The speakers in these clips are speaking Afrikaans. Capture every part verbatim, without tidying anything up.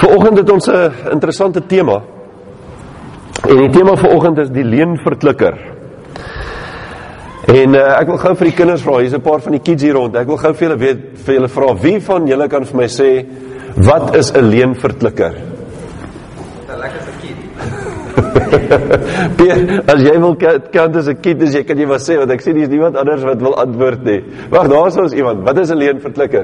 Vanoggend het ons 'n interessante tema. En die tema vanoggend is die leenverklikker. En uh, ek wil gou vir die kinders vra, hier's 'n paar van die kids hier rond. Ek wil gou vir julle weet, vir julle vra, wie van julle kan vir my sê wat is 'n leenverklikker? 'n Lekkerste kid. Pierre, as jy wil kant as 'n kid, as jy kan jy maar sê, want ek sien dis niemand anders wat wil antwoord nie. Wag, daar's ons iemand. Wat is 'n leenverklikker?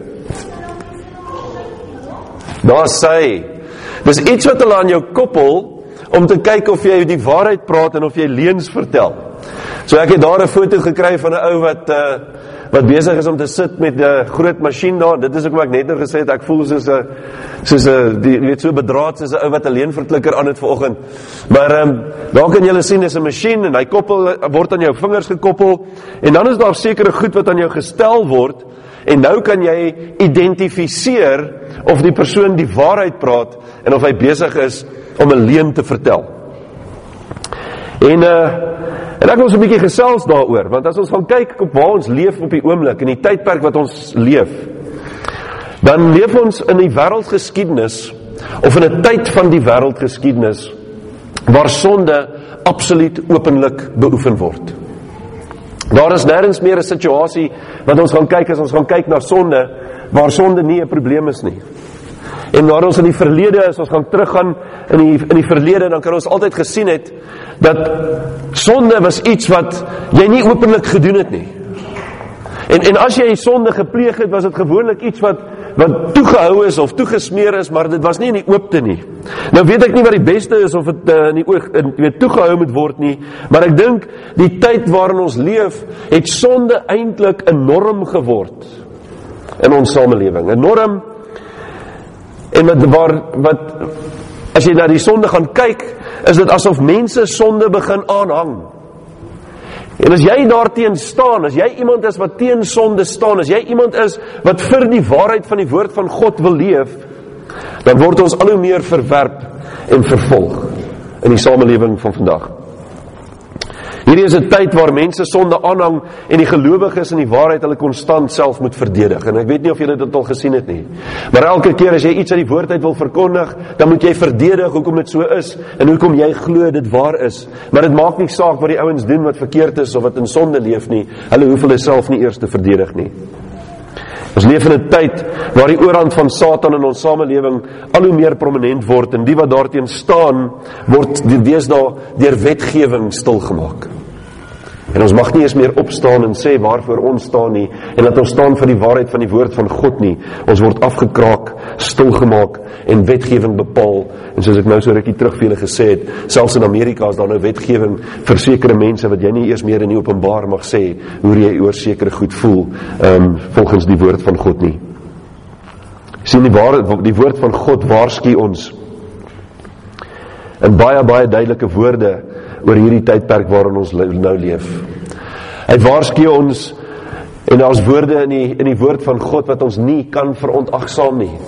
Daar sê, dis iets wat hulle aan jou koppel, om te kyk of jy die waarheid praat en of jy leuns vertel. So ek het daar 'n foto gekry van 'n ou wat uh, wat besig is om te sit met 'n groot masjien daar. Dit is ook wat ek net nou gesê het, ek voel soos 'n soos 'n die weet so bedraad soos 'n ou wat 'n leenverklikker aan het vanoggend. Maar ehm um, daar kan julle sien, dis 'n masjien en hy koppel word aan jou vingers gekoppel en dan is daar sekere goed wat aan jou gestel word. En nou kan jy identifiseer of die persoon die waarheid praat en of hy besig is om 'n leuen te vertel. En uh, en ek wil so 'n bietjie gesels daaroor, want as ons gaan kyk op waar ons leef op die oomblik, in die tydperk wat ons leef, dan leef ons in die wêreldgeskiedenis, of in 'n tyd van die wêreldgeskiedenis, waar sonde absoluut openlik beoefen word. Daar is nêrens meer 'n situasie wat ons gaan kyk as ons gaan kyk na sonde, waar sonde nie 'n probleem is nie. En waar ons in die verlede, as ons gaan teruggaan in die, in die verlede, dan kan ons altyd gesien het, dat sonde was iets wat jy nie openlik gedoen het nie. En, en as jy sonde gepleeg het, was dit gewoonlik iets wat, wat toegehou is, of toegesmeer is, maar dit was nie in die oopte nie. Nou weet ek nie wat die beste is, of het uh, in die oog, in, weet, toegehou moet word nie, maar ek dink, die tyd waarin ons leef, het sonde eintlik 'n norm geword, in ons samelewing. 'n Norm, en wat, waar, wat, as jy na die sonde gaan kyk, is dit asof mense sonde begin aanhang. En as jy daarteen staan, as jy iemand is wat teen sonde staan, as jy iemand is wat vir die waarheid van die woord van God wil leef, dan word ons al hoe meer verwerp en vervolg in die samelewing van vandag. Hierdie is 'n tyd waar mense sonde aanhang en die gelowiges in die waarheid hulle konstant self moet verdedig. En ek weet nie of julle dit al gesien het nie. Maar elke keer as jy iets uit die woord uit wil verkondig, dan moet jy verdedig hoekom dit so is en hoekom jy glo dit waar is. Maar dit maak nie saak wat die ouens doen wat verkeerd is of wat in sonde leef nie. Hulle hoef hulle self nie eers te verdedig nie. Ons leef in 'n tyd waar die oorhand van Satan in ons samelewing al hoe meer prominent word en die wat daarteen staan, word deesdae deur wetgewing stilgemaak. En ons mag nie eens meer opstaan en sê waarvoor ons staan nie, en dat ons staan vir die waarheid van die woord van God nie. Ons word afgekraak, stilgemaak en wetgewing bepaal. En soos ek nou so rukkie terug vir julle gesê het, selfs in Amerika is daar nou wetgewing vir sekere mense wat jy nie eers meer in die openbaar mag sê hoe jy oor sekere goed voel, um, volgens die woord van God nie. Sien, die, waar, die woord van God waarsku ons in baie baie duidelike woorde oor hierdie tydperk waarin ons nou leef. Hy waarsku ons, en daar's woorde in die, in die woord van God wat ons nie kan verontagsaam nie.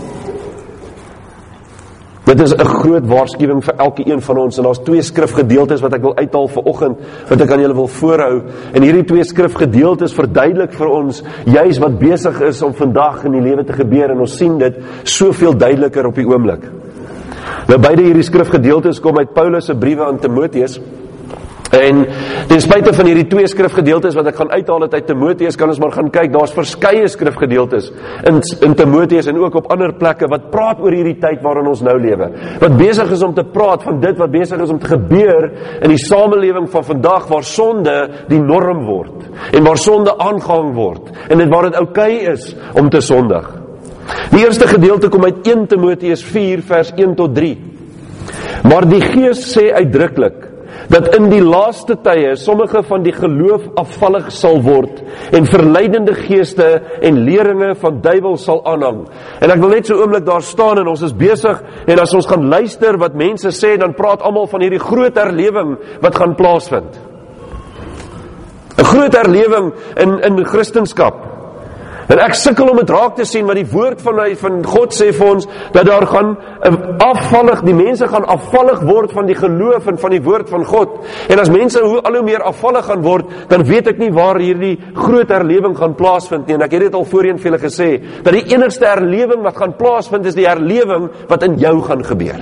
Dit is 'n groot waarskuwing vir elke een van ons, en daar's twee skrifgedeeltes wat ek wil uithaal vanoggend, wat ek aan julle wil voorhou, en hierdie twee skrifgedeeltes verduidelik vir ons, juis wat besig is om vandag in die lewe te gebeur, en ons sien dit soveel duideliker op die oomblik. Nou beide hierdie skrifgedeeltes kom uit Paulus se briewe aan Timoteus. En ten spyte van hierdie twee skrifgedeeltes wat ek gaan uithaal uit Timoteus, kan ons maar gaan kyk, daar's verskeie skrifgedeeltes in, in Timoteus en ook op ander plekke wat praat oor hierdie tyd waarin ons nou lewe. Wat besig is om te praat van dit wat besig is om te gebeur in die samelewing van vandag, waar sonde die norm word en waar sonde aangehang word en dit waar dit oukei is om te sondig. Die eerste gedeelte kom uit eerste Timoteus vier vers een tot drie. Maar die Gees sê uitdruklik dat in die laaste tye sommige van die geloof afvallig sal word en verleidende geeste en leringe van duiwels sal aanhang. En ek wil net so 'n oomblik daar staan en ons is besig, en as ons gaan luister wat mense sê, dan praat almal van hierdie groot herlewing wat gaan plaasvind. 'n Groot herlewing in in Christendom. En ek sukkel om dit raak te sien, maar die woord van, van God sê vir ons, dat daar gaan afvallig, die mense gaan afvallig word van die geloof en van die woord van God. En as mense hoe al hoe meer afvallig gaan word, dan weet ek nie waar hierdie groot herlewing gaan plaasvind nie. En ek het dit al voorheen vir julle gesê, dat die enigste herlewing wat gaan plaasvind, is die herlewing wat in jou gaan gebeur.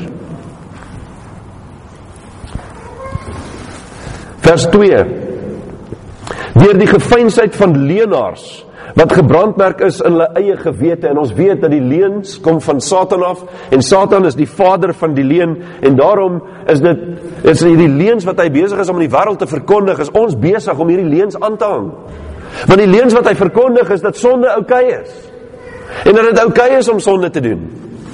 Vers twee. Deur die gefeinsheid van leenaars, wat gebrandmerk is in hulle eie gewete, en ons weet dat die leuns kom van Satan af, en Satan is die vader van die leuen, en daarom is dit, is die leuns wat hy besig is om in die wêreld te verkondig, is ons besig om hierdie leuns aan te hang. Want die leuns wat hy verkondig is, dat sonde oukei is, en dat dit oukei is om sonde te doen.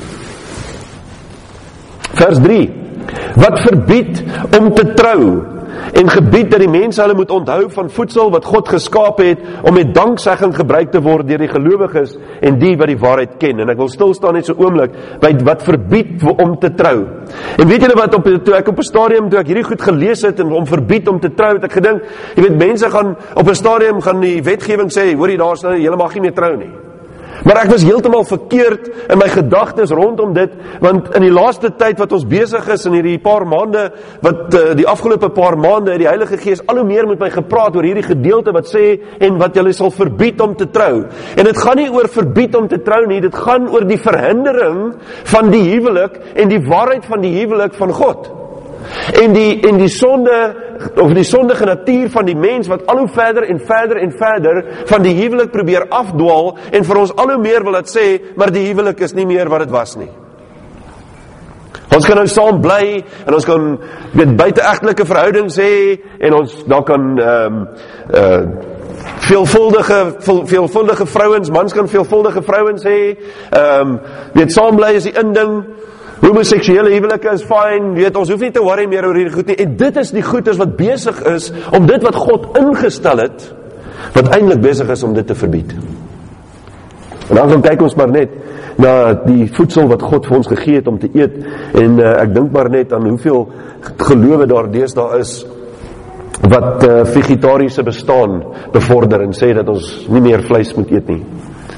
Vers drie, wat verbied om te trou, en gebied dat die mense hulle moet onthou van voedsel wat God geskaap het, om met danksegging gebruik te word deur die gelowiges en die wat die waarheid ken. En ek wil stilstaan net so oomblik by wat verbied om te trou. En weet julle wat, op, toe ek op 'n stadium, toe ek hierdie goed gelees het, en om verbied om te trou, het ek gedink, jy weet, mense gaan, op 'n stadium gaan die wetgewing sê, hoor jy, daar is nou, julle mag nie meer trou nie. Maar ek was heeltemal verkeerd in my gedagtes rondom dit, want in die laaste tyd wat ons besig is, in hierdie paar maande, wat uh, die afgelope paar maande, die Heilige Gees al hoe meer met my gepraat oor hierdie gedeelte wat sê, en wat julle sal verbied om te trou. En dit gaan nie oor verbied om te trou nie, dit gaan oor die verhindering van die huwelik, en die waarheid van die huwelik van God. En die, en die sonde, of die sondige natuur van die mens, wat al hoe verder en verder en verder van die huwelik probeer afdwaal, en vir ons al hoe meer wil het sê, maar die huwelik is nie meer wat het was nie. Ons kan nou saam bly, en ons kan met buiteegtelike verhoudings hê, en ons, daar kan um, uh, veelvuldige, veel, veelvuldige vrouens, mans kan veelvuldige vrouens hê, um, weet, saam bly is die inding, homoseksuele huwelike is fyn, weet, ons hoef nie te worry meer oor hierdie goed nie, en dit is die goedes wat besig is, om dit wat God ingestel het, wat eintlik besig is om dit te verbied. En dan gaan kyk ons maar net, na die voedsel wat God vir ons gegee het om te eet, en uh, ek dink maar net aan hoeveel gelowe daar deesdae is, wat uh, vegetariese bestaan bevorder, en sê dat ons nie meer vleis moet eet nie.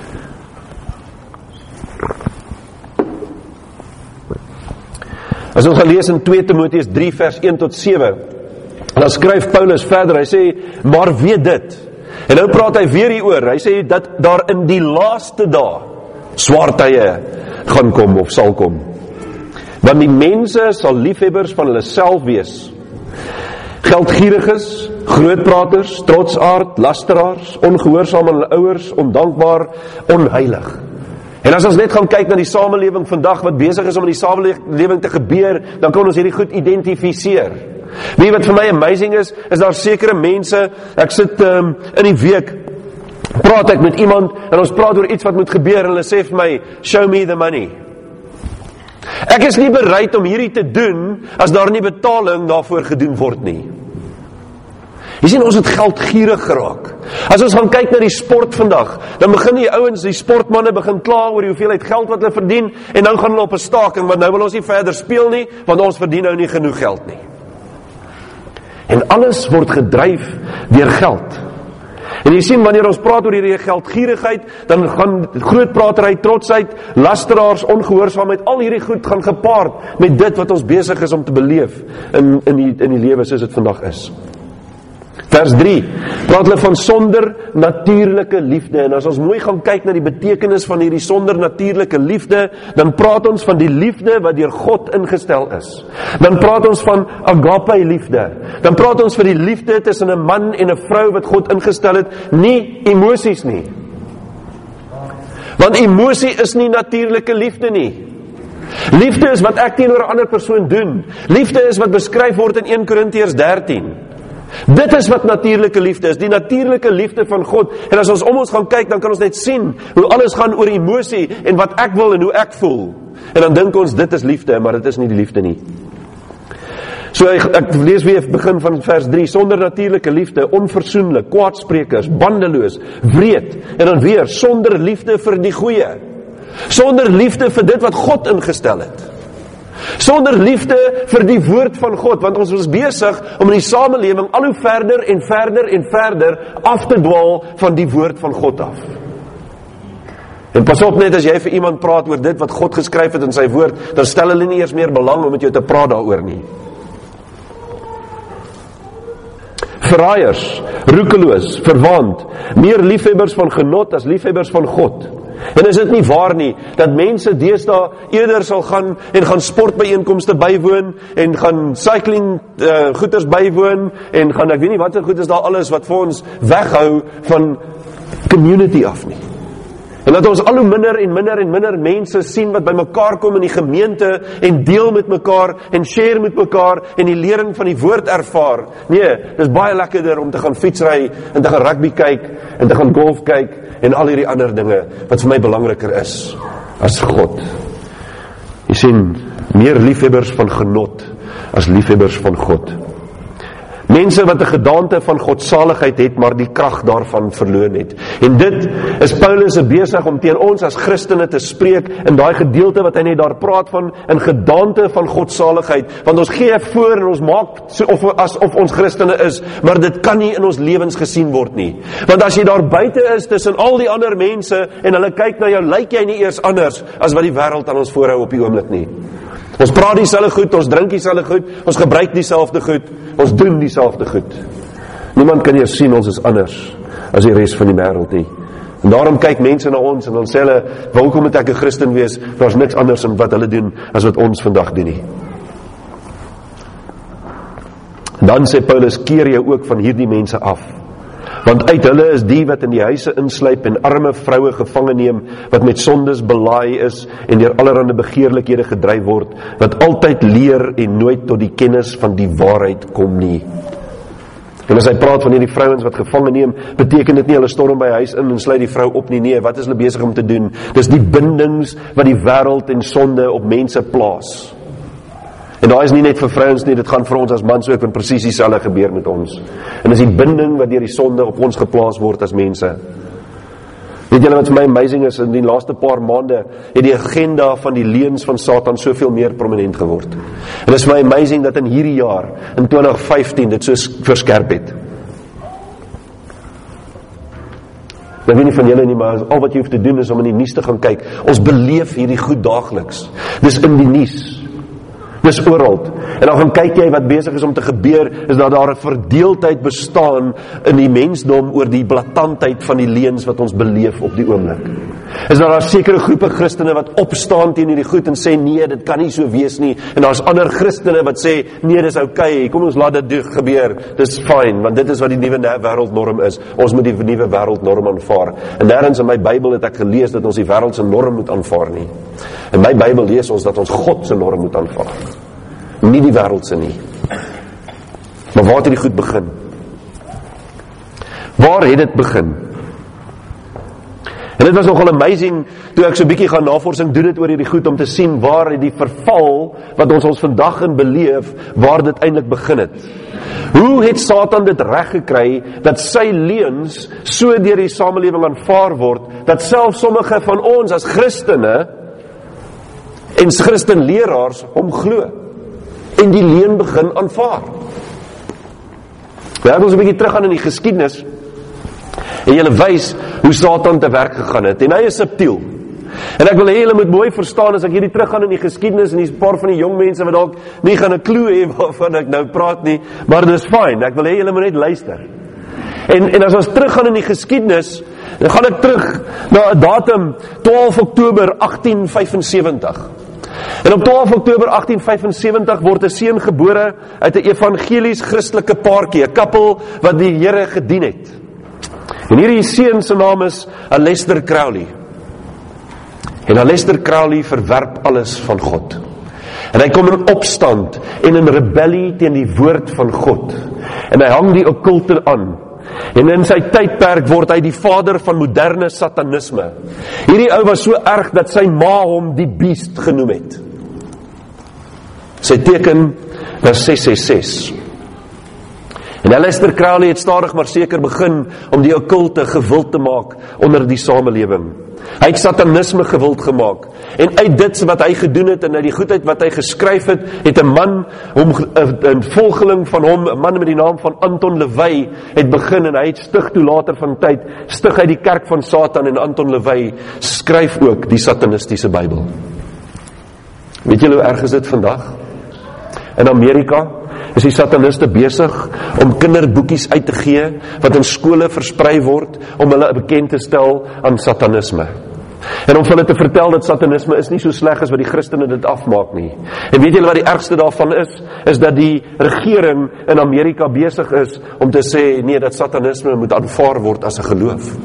As ons gaan lees in twee Timoteus drie vers een tot sewe, dan skryf Paulus verder, hy sê, maar weet dit, en nou praat hy weer hieroor, hy sê dat daar in die laaste dae swaar tye gaan kom of sal kom. Want die mense sal liefhebbers van hulle self wees, geldgieriges, grootpraters, trotsaard, lasteraars, ongehoorsaam aan hulle ouers, ondankbaar, onheilig. En as ons net gaan kyk na die samelewing vandag, wat besig is om in die samelewing te gebeur, dan kan ons hierdie goed identifiseer. Wie wat vir my amazing is, is daar sekere mense, ek sit um, in die week, praat ek met iemand, en ons praat oor iets wat moet gebeur, en hulle sê vir my, show me the money. Ek is nie bereid om hierdie te doen, as daar nie betaling daarvoor gedoen word nie. Jy sien, ons het geldgierig geraak. As ons gaan kyk na die sport vandag, dan begin die ouens, die sportmanne begin kla oor die hoeveelheid geld wat hulle verdien, en dan gaan hulle op 'n staking, want nou wil ons nie verder speel nie, want ons verdien nou nie genoeg geld nie. En alles word gedryf deur geld. En jy sien, wanneer ons praat oor hierdie geldgierigheid, dan gaan grootpraterheid, trotsheid, lasteraars, ongehoorsaamheid, al hierdie goed gaan gepaard met dit wat ons besig is om te beleef in, in die, in die lewe soos dit vandag is. Vers drie, praat hulle van sonder natuurlike liefde, en as ons mooi gaan kyk na die betekenis van hierdie sonder natuurlike liefde, dan praat ons van die liefde wat deur God ingestel is. Dan praat ons van agape liefde, dan praat ons van die liefde tussen 'n man en 'n vrou wat God ingestel het, nie emosies nie. Want emosie is nie natuurlike liefde nie. Liefde is wat ek teenoor 'n ander persoon doen. Liefde is wat beskryf word in een Korintiërs dertien. Dit is wat natuurlike liefde is, die natuurlike liefde van God. En as ons om ons gaan kyk, dan kan ons net sien hoe alles gaan oor emosie en wat ek wil en hoe ek voel. En dan dink ons, dit is liefde, maar dit is nie die liefde nie. So ek, ek lees weer begin van vers drie, sonder natuurlike liefde, onversoenlik, kwaadsprekers, bandeloos, wreed, en dan weer, sonder liefde vir die goeie, sonder liefde vir dit wat God ingestel het. Sonder liefde vir die woord van God, want ons was besig om in die samelewing al hoe verder en verder en verder af te dwaal van die woord van God af. En pas op net, as jy vir iemand praat oor dit wat God geskryf het in sy woord, dan stel hulle nie eers meer belang om met jou te praat daaroor nie. Verraaiers, roekeloos, verwaand, meer liefhebbers van genot as liefhebbers van God. En is dit nie waar nie, dat mense deesdae eerder sal gaan en gaan sportbyeenkomste bywoon, en gaan cycling uh, goeders bywoon, en gaan, ek weet nie wat er goed is daar alles, wat vir ons weghou van community af nie. En dat ons al hoe minder en minder en minder mense sien wat by mekaar kom in die gemeente en deel met mekaar en share met mekaar en die lering van die woord ervaar. Nee, dis baie lekkerder om te gaan fietsry en te gaan rugby kyk en te gaan golf kyk en al hierdie ander dinge wat vir my belangriker is as God. Jy sien, meer liefhebbers van genot as liefhebbers van God. Mense wat 'n gedaante van godsaligheid het, maar die krag daarvan verloor het. En dit is Paulus besig om teen ons as Christene te spreek in daai gedeelte wat hy net daar praat van, 'n gedaante van godsaligheid. Want ons gee voor en ons maak so of asof ons Christene is, maar dit kan nie in ons lewens gesien word nie. Want as jy daar buite is tussen al die ander mense en hulle kyk na jou, lyk jy nie eers anders as wat die wêreld aan ons voorhou op die oomblik nie. Ons praat dieselfde goed, ons drink dieselfde goed, ons gebruik dieselfde goed, ons doen dieselfde goed. Niemand kan eers sien ons is anders as die res van die wêreld nie. En daarom kyk mense na ons en dan sê hulle, "Hoekom moet ek 'n Christen wees? Daar's niks anders in wat hulle doen as wat ons vandag doen nie." En dan sê Paulus, keer jou ook van hierdie mense af. Want uit hulle is die wat in die huise insluip en arme vroue gevange neem, wat met sondes belaai is en deur allerlei begeerlikhede gedryf word, wat altyd leer en nooit tot die kennis van die waarheid kom nie. En as hy praat van hierdie vrouens wat gevange neem, beteken dit nie hulle storm by huis in en sluit die vrou op nie. Nee, wat is hulle besig om te doen? Dis die bindings wat die wêreld en sonde op mense plaas. En daar is nie net vir vrouens nie, dit gaan vir ons as mans ook, en presies dieselfde gebeur met ons. En dis die binding wat deur die sonde op ons geplaas word as mense. Weet julle wat vir my amazing is, in die laaste paar maande het die agenda van die leuns van Satan soveel meer prominent geword. En dit is vir my amazing dat in hierdie jaar, in twintig vyftien, dit so verskerp het. Ek weet nie van julle nie, maar al wat jy hoef te doen is om in die nuus te gaan kyk. Ons beleef hierdie goed daagliks. Dis in die nuus. Dis oral. En dan gaan kyk jy wat besig is om te gebeur, is dat daar 'n verdeeldheid bestaan in die mensdom oor die blaatantheid van die leuns wat ons beleef op die oomblik. Is dat daar sekere groepe Christene wat opstaan teen hierdie goed en sê nee, dit kan nie so wees nie. En daar's ander Christene wat sê nee, dis oukei, kom ons laat dit gebeur. Dis fyn, want dit is wat die nuwe wêreldnorm is. Ons moet die nuwe wêreldnorm aanvaar. En nêrens in my Bybel het ek gelees dat ons die wêreld se norm moet aanvaar nie. In my Bybel lees ons dat ons God se norm moet aanvaar. Nie die wêreld se nie. Maar waar het dit goed begin? Waar het dit begin? En dit was nogal amazing, toe ek so 'n bietjie gaan navorsing doen het oor hierdie goed, om te sien waar het die verval, wat ons ons vandag in beleef, waar dit eintlik begin het. Hoe het Satan dit reg gekry, dat sy leuns so deur die samelewing aanvaar word, dat selfs sommige van ons as Christene, en Christenleraars, hom glo, en die leuen begin aanvaar. Ja, ons 'n bietjie terug gaan in die geskiedenis, en julle wys hoe Satan te werk gegaan het, en hy is subtiel. En ek wil hê julle moet mooi verstaan, as ek hierdie terug gaan in die geskiedenis, en die paar van die jong mense wat dalk nie gaan 'n klou hê waarvan ek nou praat nie, maar dit is fyn, ek wil hê julle moet net luister. En, en as ons terug gaan in die geskiedenis, dan gaan ek terug na 'n datum, twaalf Oktober agtien vyfensewentig. En op twaalf Oktober agtien vyfensewentig word 'n seun gebore uit 'n evangelies Christelike paartjie, 'n koppel wat die Here gedien het. En hierdie seun se naam is Aleister Crowley. En Aleister Crowley verwerp alles van God. En hy kom in opstand en in rebellie teen die woord van God. En hy hang die okkulte aan. En in sy tydperk word hy die vader van moderne satanisme. Hierdie ou was so erg dat sy ma hom die beast genoem het. Sy teken was ses ses ses. En Aleister Crowley het stadig maar seker begin om die okkulte gewild te maak onder die samelewing. Hy het satanisme gewild gemaak. En uit dit wat hy gedoen het en uit die goedheid wat hy geskryf het, het 'n man, hom, 'n volgeling van hom, 'n man met die naam van Anton LaVey, het begin en hy het stig toe later van tyd, stig hy die kerk van Satan en Anton LaVey skryf ook die satanistiese Bybel. Weet julle hoe erg is dit vandag? In Amerika is die sataniste besig om kinderboekies uit te gee wat in skole versprei word om hulle bekend te stel aan satanisme. En om vir hulle te vertel dat satanisme is nie so sleg as wat die Christene dit afmaak nie. En weet julle wat die ergste daarvan is? Is dat die regering in Amerika besig is om te sê nee, dat satanisme moet aanvaar word as 'n geloof.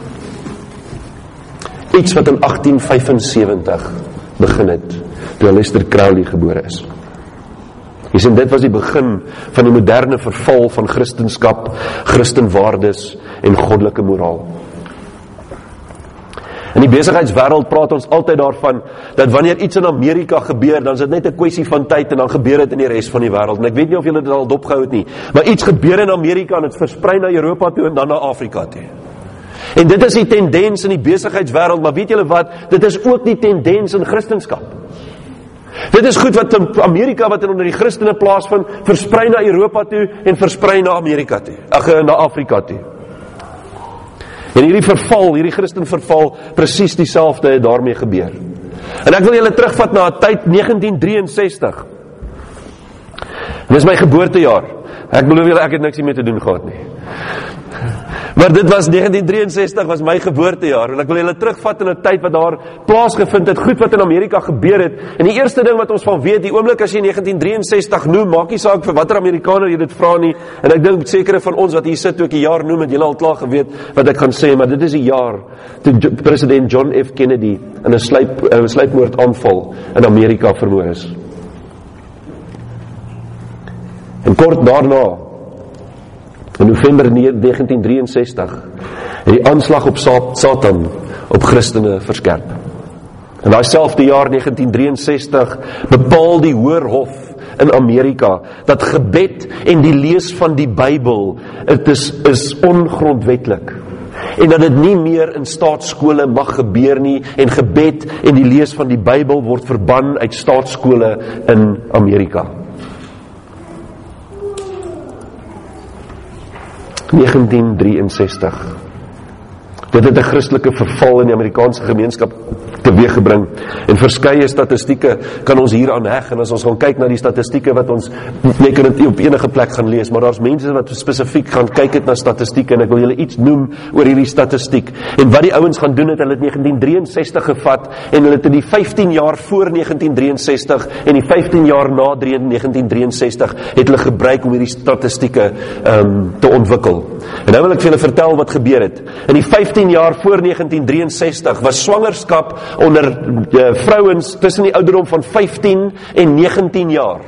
Iets wat in agtien vyfensewentig begin het, toe Aleister Crowley gebore is. Jy sien, dit was die begin van die moderne verval van Christenskap, Christenwaardes en goddelike moraal. In die besigheidswêreld praat ons altyd daarvan, dat wanneer iets in Amerika gebeur, dan is dit net 'n kwessie van tyd, en dan gebeur dit in die res van die wêreld. En ek weet nie of julle dit al dopgehou het nie, maar iets gebeur in Amerika, en het versprei na Europa toe, en dan na Afrika toe. En dit is die tendens in die besigheidswêreld, maar weet julle wat, dit is ook die tendens in Christenskap. Dit is goed wat in Amerika, wat onder die Christene plaasvind, versprei na Europa toe, en versprei na Amerika toe, ag, na Afrika toe. En hierdie verval, hierdie Christen verval, presies dieselfde het daarmee gebeur. En ek wil julle terugvat na 'n tyd negentien drieënsestig. Dit is my geboortejaar. Ek beloof julle, ek het niks hiermee te doen gehad nie. Maar dit was negentien drieënsestig, was my geboortejaar, en ek wil julle terugvat in 'n tyd wat daar plaasgevind het, goed wat in Amerika gebeur het. En die eerste ding wat ons van weet, die oomblik as jy negentien drieënsestig noem, maak nie saak vir watter Amerikaner jy dit vra nie, en ek dink sekere van ons wat hier sit, ook die jaar noem, het julle al klaar geweet wat ek gaan sê, maar dit is die jaar toe president John F. Kennedy in 'n sluip, 'n sluipmoordaanval in Amerika vermoor is. En kort daarna, in November negentien drieënsestig, het die aanslag op Satan op Christene verskerp. In daai selfde jaar negentien drieënsestig bepaal die Hoërhof in Amerika dat gebed en die lees van die Bybel, dit is, is ongrondwetlik. En dat dit nie meer in staatsskole mag gebeur nie, en gebed en die lees van die Bybel word verban uit staatsskole in Amerika. negentien drieënsestig. Dit het 'n Christelike verval in die Amerikaanse gemeenskap teweeggebring, en verskeie statistieke kan ons hier aan heg, en as ons gaan kyk na die statistieke wat ons, jy kan dit op enige plek gaan lees, maar daar's mense wat spesifiek gaan kyk het na statistieke, en ek wil julle iets noem oor hierdie statistiek. En wat die ouens gaan doen het, hulle het negentien drieënsestig gevat, en hulle het in die vyftien jaar voor negentien drieënsestig, en die vyftien jaar na negentien drieënsestig, het hulle gebruik om hierdie statistieke um, te ontwikkel. En nou wil ek vir julle vertel wat gebeur het. In die vyftien jaar voor negentien drieënsestig was swangerskap onder uh, vrouens tussen die ouderdom van vyftien en negentien jaar.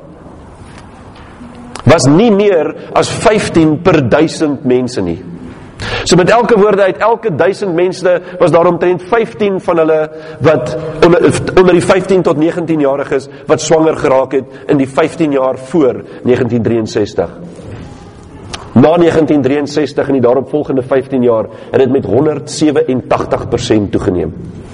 Was nie meer as vyftien per duisend mense nie. So met elke woorde uit elke duisend mense was daar omtrent vyftien van hulle wat onder, onder die vyftien tot negentien jarig is, wat swanger geraak het in die vyftien jaar voor negentien drieënsestig. Na negentien drieënsestig en die daaropvolgende vyftien jaar het dit met honderdsewenagtig persent toegeneem.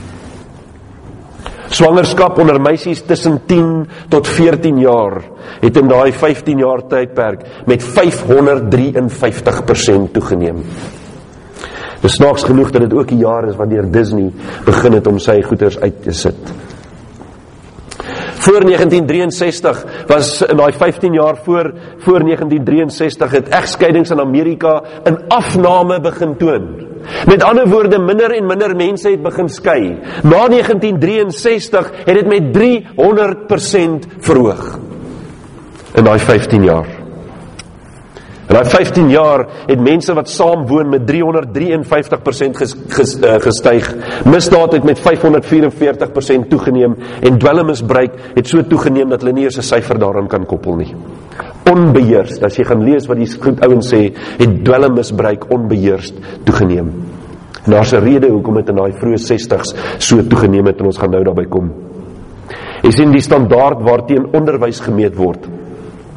Swangerskap onder meisies tussen tien tot veertien jaar het in daai vyftien jaar tydperk met vyfhonderddrieënvyftig persent toegeneem. Dis snaaks genoeg dat dit ook die jaar is wanneer Disney begin het om sy goeders uit te sit. Voor negentien drieënsestig was in daai vyftien jaar voor voor negentien drieënsestig het egskeidings in Amerika in afname begin toon. Met ander woorde, minder en minder mense het begin skei. Na negentien drieënsestig het dit met driehonderd persent verhoog in daai vyftien jaar. In daai vyftien jaar het mense wat saamwoon met driehonderddrieënvyftig persent ges, ges, uh, gestyg. Misdaad het met vyfhonderdvierenveertig persent toegeneem, en dwelmmisbruik het so toegeneem dat hulle nie eers 'n syfer daaraan kan koppel nie. Onbeheerst, as jy gaan lees wat die goed ouens sê, het dwelmmisbruik onbeheerst toegeneem. En daar's 'n rede hoekom dit in daai vroeë sestigs so toegeneem het, en ons gaan nou daarby kom. Jy sien, die standaard waarteen onderwys gemeet word,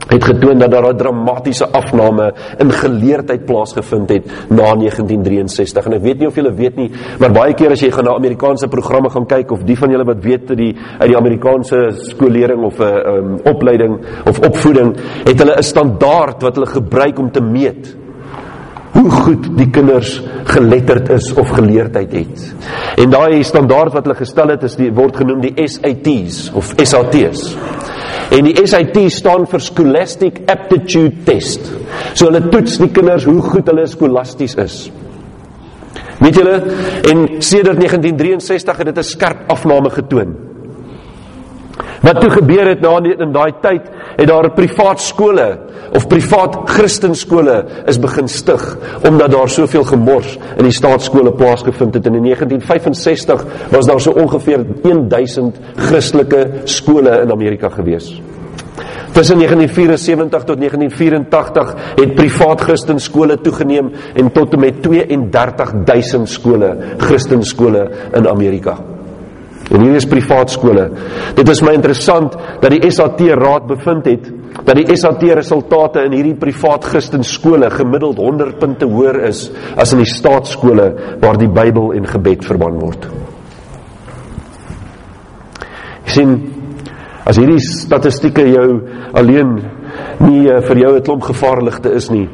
het getoon dat daar 'n dramatiese afname in geleerdheid plaasgevind het na negentien drieënsestig. En ek weet nie of julle weet nie, maar baie keer as jy gaan na Amerikaanse programme gaan kyk, of die van julle wat weet die, uit die Amerikaanse skoolering of 'n um, opleiding of opvoeding, het hulle 'n standaard wat hulle gebruik om te meet hoe goed die kinders geletterd is of geleerdheid het. En daai standaard wat hulle gestel het, is die, word genoem die S A T's of S A T's. En die S A T staan vir Scholastic Aptitude Test. So hulle toets die kinders hoe goed hulle skolasties is. Weet julle, en sedert negentien drieënsestig het dit 'n skerp afname getoon. Wat toe gebeur het na in daai tyd, het daar privaat skole of privaat Christenskole is begin stig, omdat daar soveel gemors in die staatsskole plaasgevind het. En in negentien vyfensestig was daar so ongeveer duisend Christelike skole in Amerika gewees. Tussen negentien vyfensewentig tot negentien vyerentagtig het privaat Christenskole toegeneem en tot en met twee en dertig duisend skole, Christenskole in Amerika. En hier is privaat skole. Dit is my interessant dat die S A T raad bevind het, dat die S A T resultate in hierdie privaat Christenskole gemiddeld honderd punte hoër is, as in die staatsskole waar die Bybel en gebed verband word. Jy sien, as hierdie statistieke jou alleen nie uh, vir jou 'n klomp gevaarligte is nie,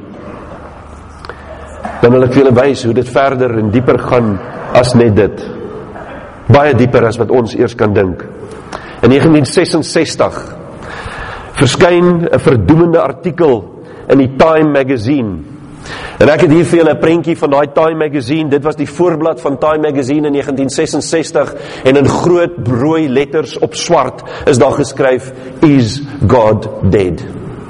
dan wil ek vir julle wys hoe dit verder en dieper gaan as net dit. Baie dieper as wat ons eers kan dink. In negentien sesensestig verskyn 'n verdoemende artikel in die Time Magazine. En ek het hier vir julle 'n prentjie van daai Time Magazine. Dit was die voorblad van Time Magazine in negentien sesensestig, en in groot rooi letters op swart is daar geskryf: Is God dead?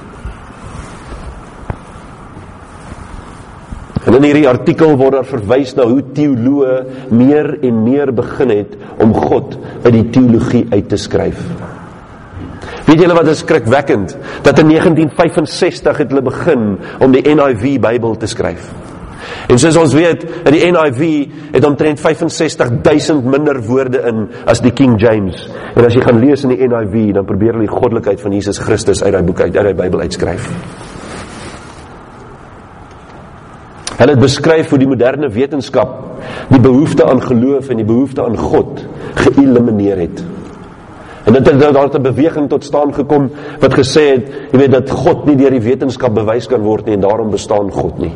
En in hierdie artikel word daar verwys na hoe teoloë meer en meer begin het om God uit die teologie uit te skryf. Weet julle wat is skrikwekkend? Dat in negentien vyfensestig het hulle begin om die N I V Bybel te skryf. En soos ons weet, in die N I V het omtrent vyfensestig duisend minder woorde in as die King James. En as jy gaan lees in die N I V, dan probeer hulle die goddelikheid van Jesus Christus uit die boek uit, uit die Bybel uitskryf. Hulle het beskryf hoe die moderne wetenskap die behoefte aan geloof en die behoefte aan God geëlimineer het. En dit het daar 'n beweging tot staan gekom wat gesê het, jy weet, dat God nie deur die wetenskap bewys kan word nie, en daarom bestaan God nie.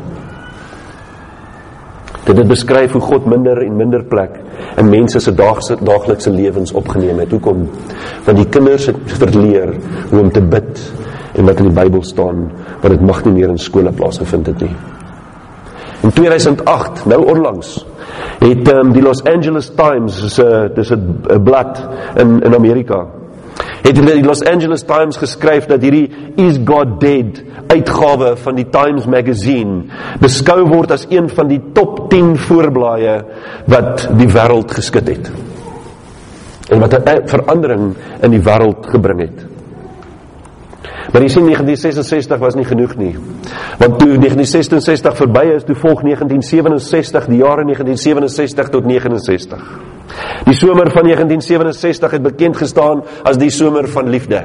Dit het beskryf hoe God minder en minder plek in mense se daagse, daaglikse lewens opgeneem het. Hoekom? Want die kinders het verleer hoe om te bid en wat in die Bybel staan, wat dit mag nie meer in skole plaasgevind het nie. In tweeduisend agt, nou onlangs, het um, die Los Angeles Times, dis 'n dis 'n blad in in Amerika, het die Los Angeles Times geskryf dat hierdie Is God Dead uitgawe van die Times Magazine beskou word as een van die top tien voorblaaie wat die wêreld geskit het. En wat 'n verandering in die wêreld gebring het. Maar jy sien, negentien sesensestig was nie genoeg nie. Want toe negentien sesensestig verby is, toe volg negentien sewenensestig, die jare negentien sewenensestig tot negenensestig. Die somer van negentien sewenensestig het bekend gestaan as die somer van liefde.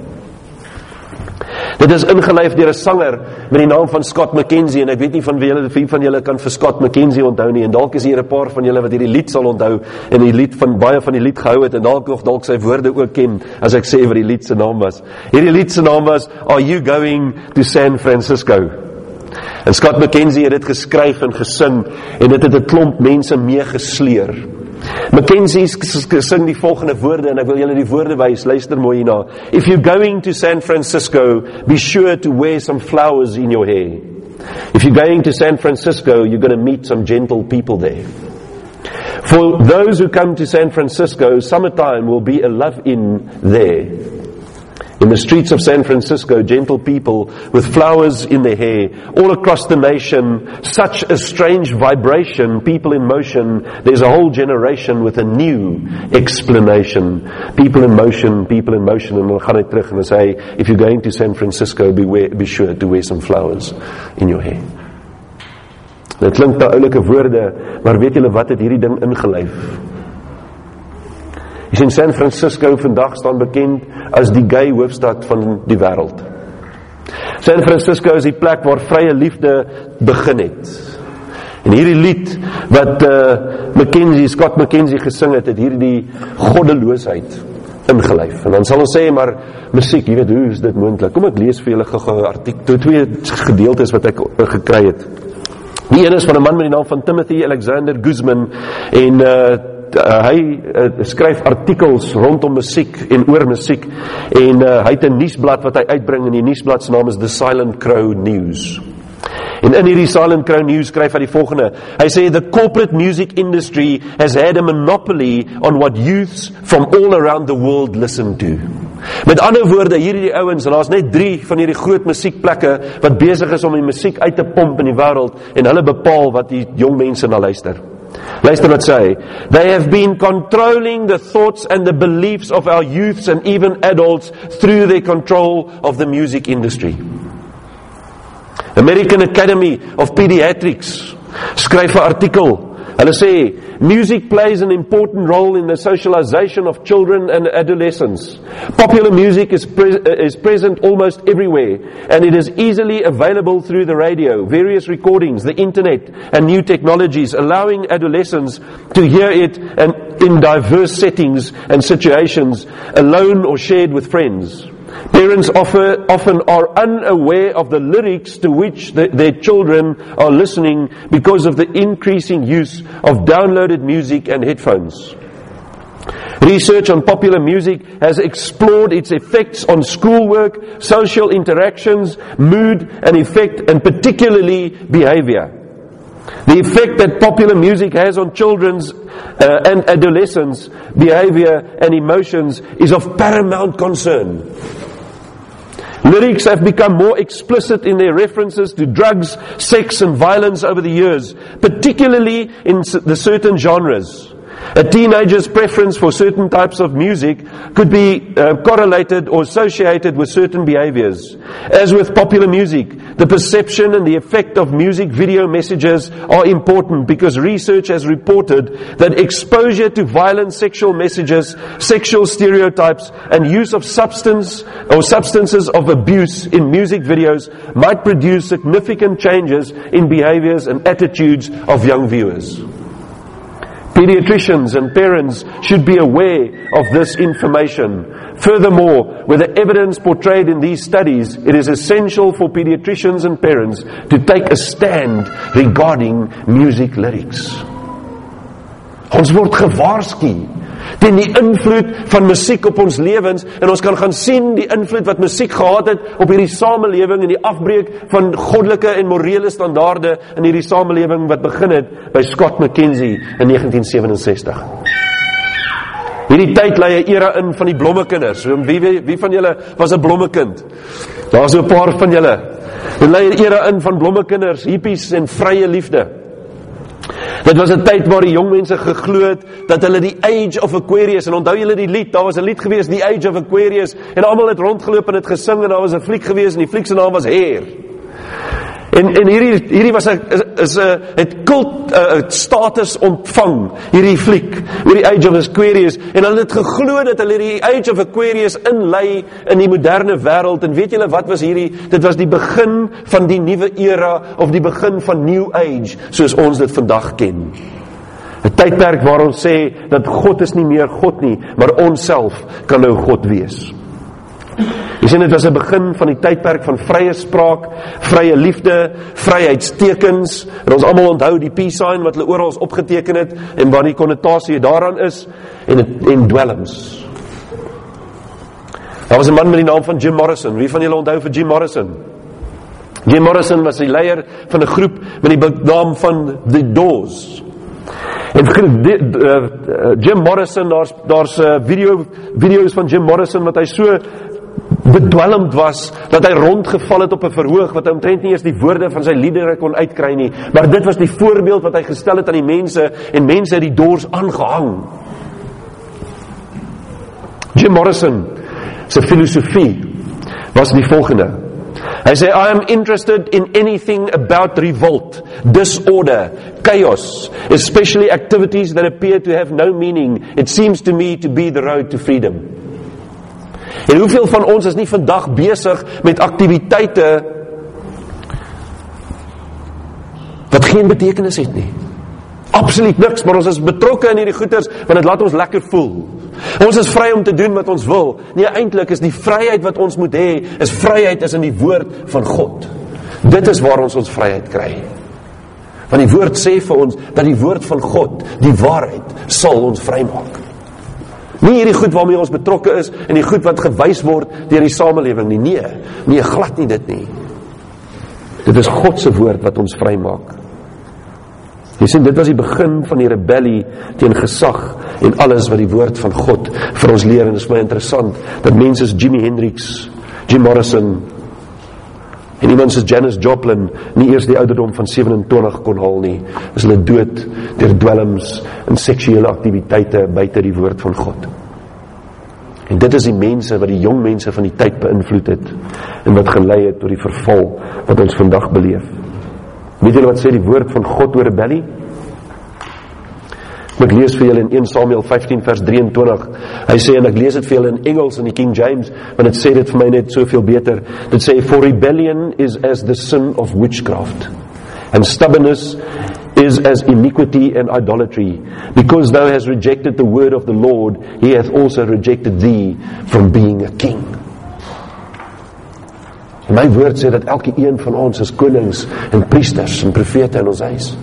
Dit is ingelyf deur 'n sanger met die naam van Scott McKenzie, en ek weet nie van wie julle, wie van julle kan vir Scott McKenzie onthou nie, en dalk is hier 'n paar van julle wat hierdie lied sal onthou, en die lied van baie van die lied gehou het, en dalk nog dalk sy woorde ook ken, as ek sê wat die lied se naam was. Hierdie lied se naam was Are You Going to San Francisco? En Scott McKenzie het dit geskryf en gesing, en dit het 'n klomp mense meegesleer. McKenzie sing die volgende woorde, en ek wil julle die woorde wys, luister mooi hierna. If you're going to San Francisco, be sure to wear some flowers in your hair. If you're going to San Francisco, you're going to meet some gentle people there. For those who come to San Francisco, summertime will be a love-in there. In the streets of San Francisco, gentle people with flowers in their hair, all across the nation, such a strange vibration, people in motion, there's a whole generation with a new explanation. People in motion, people in motion, en dan gaan hy terug en dan sê, if you're going to San Francisco, be, wear, be sure to wear some flowers in your hair. Dit klink nou oulike woorde, maar weet julle wat het hierdie ding ingelyf? Jy sien, San Francisco vandag staan bekend as die gay hoofstad van die wêreld. San Francisco is die plek waar vrye liefde begin het. En hierdie lied wat uh, Mackenzie, Scott Mackenzie gesing het, het hierdie goddeloosheid ingelyf. En dan sal ons sê, maar musiek, jy weet, hoe is dit moontlik? Kom ek lees vir julle gou-gou artikel, twee gedeeltes wat ek uh, gekry het. Die een is van 'n man met die naam van Timothy Alexander Guzman, en uh, Uh, hy uh, skryf artikels rondom musiek en oor musiek, en uh, hy het 'n nuusblad wat hy uitbring, en die nuusblad se naam is The Silent Crow News. En in hierdie Silent Crow News skryf hy die volgende. Hy sê, the corporate music industry has had a monopoly on what youths from all around the world listen to. Met ander woorde, hierdie ouens, en daar's net drie van hierdie groot musiekplekke wat besig is om die musiek uit te pomp in die wêreld, en hulle bepaal wat die jong mense na luister. Luister wat sê hy. They have been controlling the thoughts and the beliefs of our youths and even adults through their control of the music industry. American Academy of Pediatrics skryf 'n artikel. Hulle sê, music plays an important role in the socialization of children and adolescents. Popular music is, pre- is present almost everywhere, and it is easily available through the radio, various recordings, the internet, and new technologies, allowing adolescents to hear it and in diverse settings and situations, alone or shared with friends. Parents offer, often are unaware of the lyrics to which the, their children are listening because of the increasing use of downloaded music and headphones. Research on popular music has explored its effects on schoolwork, social interactions, mood and effect, and particularly behavior. The effect that popular music has on children's uh, and adolescents' behavior and emotions is of paramount concern. Lyrics have become more explicit in their references to drugs, sex and violence over the years, particularly in the certain genres. A teenager's preference for certain types of music could be uh, correlated or associated with certain behaviors. As with popular music, the perception and the effect of music video messages are important because research has reported that exposure to violent sexual messages, sexual stereotypes, and use of substance or substances of abuse in music videos might produce significant changes in behaviors and attitudes of young viewers. Pediatricians and parents should be aware of this information. Furthermore, with the evidence portrayed in these studies, it is essential for pediatricians and parents to take a stand regarding music lyrics. Ons word gewaarsku teen die invloed van musiek op ons lewens, en ons kan gaan sien die invloed wat musiek gehad het op hierdie samelewing en die afbreek van goddelike en morele standaarde in hierdie samelewing wat begin het by Scott Mackenzie in negentien sewenensestig. Hierdie tyd lei 'n era in van die blommekinders. Wie, wie, wie van julle was 'n blommekind? Daar is 'n paar van julle. Dit lei 'n era in van blommekinders, hippies en vrye liefde. Dit was 'n tyd waar die jong mense geglo het dat hulle die Age of Aquarius, en onthou julle die lied, daar was 'n lied gewees, die Age of Aquarius, en almal het rondgeloop en het gesing, en daar was 'n fliek gewees, en die fliek se naam was Hair. En, en hierdie, hierdie was 'n, is, is 'n, het kult uh, status ontvang, hierdie fliek, oor die Age of Aquarius, en hulle het geglo dat hulle die Age of Aquarius inlei in die moderne wêreld, en weet julle wat was hierdie, dit was die begin van die nuwe era, of die begin van New Age, soos ons dit vandag ken. 'n Tydperk waar ons sê, dat God is nie meer God nie, maar ons self kan nou God wees. Jy sien, dit was 'n begin van die tydperk van vrye spraak, vrye liefde, vryheidstekens, en ons almal onthou die peace sign wat hulle oral opgeteken het, en waar die konnotasie daaraan is, en, en dwelms. Daar was 'n man met die naam van Jim Morrison. Wie van julle onthou vir Jim Morrison? Jim Morrison was die leier van 'n groep met die naam van The Doors. En uh, Jim Morrison, daar's daar's uh, video video's van Jim Morrison wat hy so bedwelmd was, dat hy rondgeval het op 'n verhoog, wat hy omtrent nie eers die woorde van sy liedere kon uitkry nie, maar dit was die voorbeeld wat hy gestel het aan die mense, en mense het die Doors aangehang. Jim Morrison se filosofie was die volgende. Hy sê, I am interested in anything about revolt, disorder, chaos, especially activities that appear to have no meaning. It seems to me to be the road to freedom. En hoeveel van ons is nie vandag besig met aktiwiteite wat geen betekenis het nie? Absoluut niks, maar ons is betrokke in hierdie goeders, want dit laat ons lekker voel. Ons is vry om te doen wat ons wil. Nee, eintlik is die vryheid wat ons moet hê, is vryheid is in die woord van God. Dit is waar ons ons vryheid kry. Want die woord sê vir ons, dat die woord van God, die waarheid, sal ons vrymaak. Nie hierdie goed waarmee ons betrokke is, en die goed wat gewys word deur die samelewing nie. Nee, nee, glad nie dit nie. Dit is God se woord wat ons vrymaak. Jy sien, dit was die begin van die rebellie teen gesag en alles wat die woord van God vir ons leer. En dit is my interessant, dat mense soos Jimi Hendrix, Jim Morrison, en iemand soos Janis Joplin nie eers die ouderdom van sewenentwintig kon haal nie, is hulle dood deur dwelms en seksuele aktiwiteite buite die woord van God. En dit is die mense wat die jong mense van die tyd beïnvloed het, en wat gelei het tot die verval wat ons vandag beleef. Weet julle wat sê die woord van God oor rebellie? Ek lees vir julle in Eerste Samuel vyftien vers drieëntwintig. Hy sê, en ek lees dit vir julle in Engels in die King James, want dit sê dit vir my net soveel beter. Dit sê, for rebellion is as the sin of witchcraft, and stubbornness is as iniquity and idolatry. Because thou hast rejected the word of the Lord, he hath also rejected thee from being a king. En my woord sê dat elke een van ons is konings en priesters en profete in ons huis.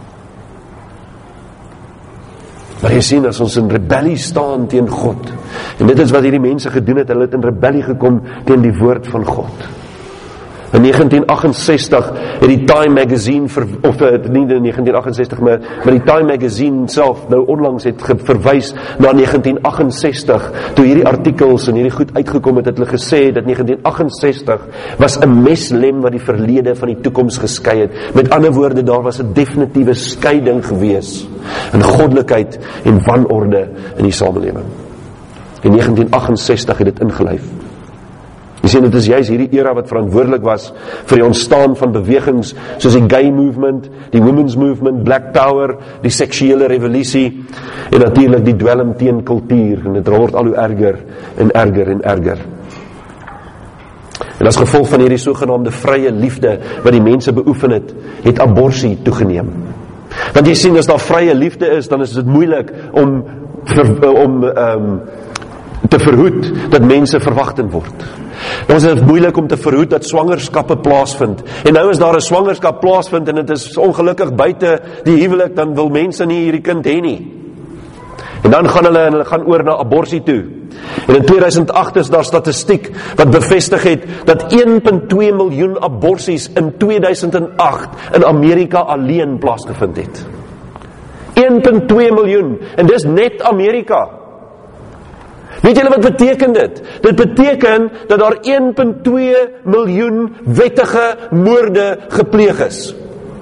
Maar jy sien, as ons in rebellie staan teen God, en dit is wat hierdie mense gedoen het, hulle het in rebellie gekom teen die woord van God. In negentien agt-en-sestig het die Time Magazine, ver, of nie in negentien agt-en-sestig, maar, maar die Time Magazine self nou onlangs het verwys na negentien agt-en-sestig, toe hierdie artikels en hierdie goed uitgekom het, het hulle gesê dat negentien agt-en-sestig was 'n meslem wat die verlede van die toekoms geskei het. Met ander woorde, daar was 'n definitiewe skeiding gewees in goddelikheid en wanorde in die samelewing. In negentien agt-en-sestig het dit ingelyf. Jy sien, dit is juist hierdie era wat verantwoordelik was vir die ontstaan van bewegings soos die gay movement, die women's movement, black power, die seksuele revolusie en natuurlik die dwelm teen kultuur, en dit word al hoe erger en erger en erger. En as gevolg van hierdie sogenaamde vrye liefde wat die mense beoefen het, het abortus toegeneem. Want jy sien, as daar vrye liefde is, dan is dit moeilik om, om um, te verhoed dat mense verwagtend word. Dan is dit moeilik om te verhoed dat swangerskappe plaasvind. En nou is daar 'n swangerskap plaasvind en dit is ongelukkig buite die huwelik, dan wil mense nie hierdie kind hê nie. En dan gaan hulle en hulle gaan oor na abortus toe. En in tweeduisend agt is daar statistiek wat bevestig het dat een komma twee miljoen aborsies in tweeduisend agt in Amerika alleen plaasgevind het. een komma twee miljoen, en dis net Amerika. Weet julle wat beteken dit? Dit beteken dat daar een komma twee miljoen wettige moorde gepleeg is.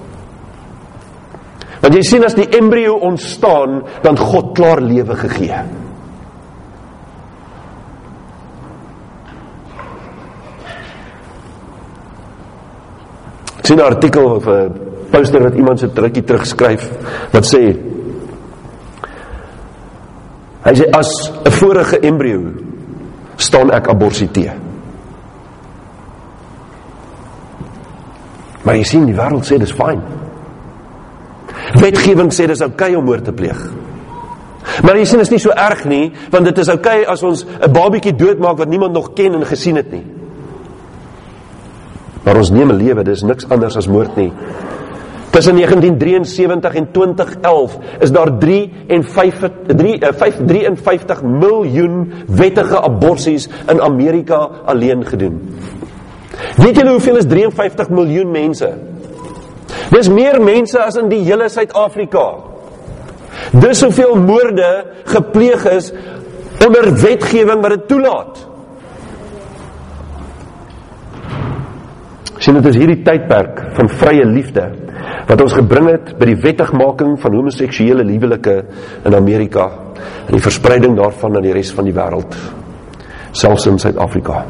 Want jy sien, as die embryo ontstaan, dan God klaar lewe gegee. Ek sien 'n artikel of 'n poster wat iemand so drukkie terugskryf, wat sê, hy sê, as 'n vorige embryo staan ek abortus te. Maar jy sien, die wêreld sê dis fyn. Wetgewing sê dis oukei om moord te pleeg. Maar jy sien, is nie so erg nie, want dit is oukei as ons 'n babietjie doodmaak wat niemand nog ken en gesien het nie. Maar ons neem 'n lewe, dis niks anders as moord nie. Tussen negentien drieënsewentig en twintig elf is daar drieënvyftig miljoen wettige aborsies in Amerika alleen gedoen. Weet julle hoeveel is drieënvyftig miljoen mense? Dis meer mense as in die hele Suid-Afrika. Dis hoeveel moorde gepleeg is onder wetgewing wat dit toelaat. Sien, dit is hierdie tydperk van vrye liefde wat ons gebring het by die wettigmaking van homoseksuele huwelike in Amerika en die verspreiding daarvan aan die res van die wêreld, selfs in Suid-Afrika.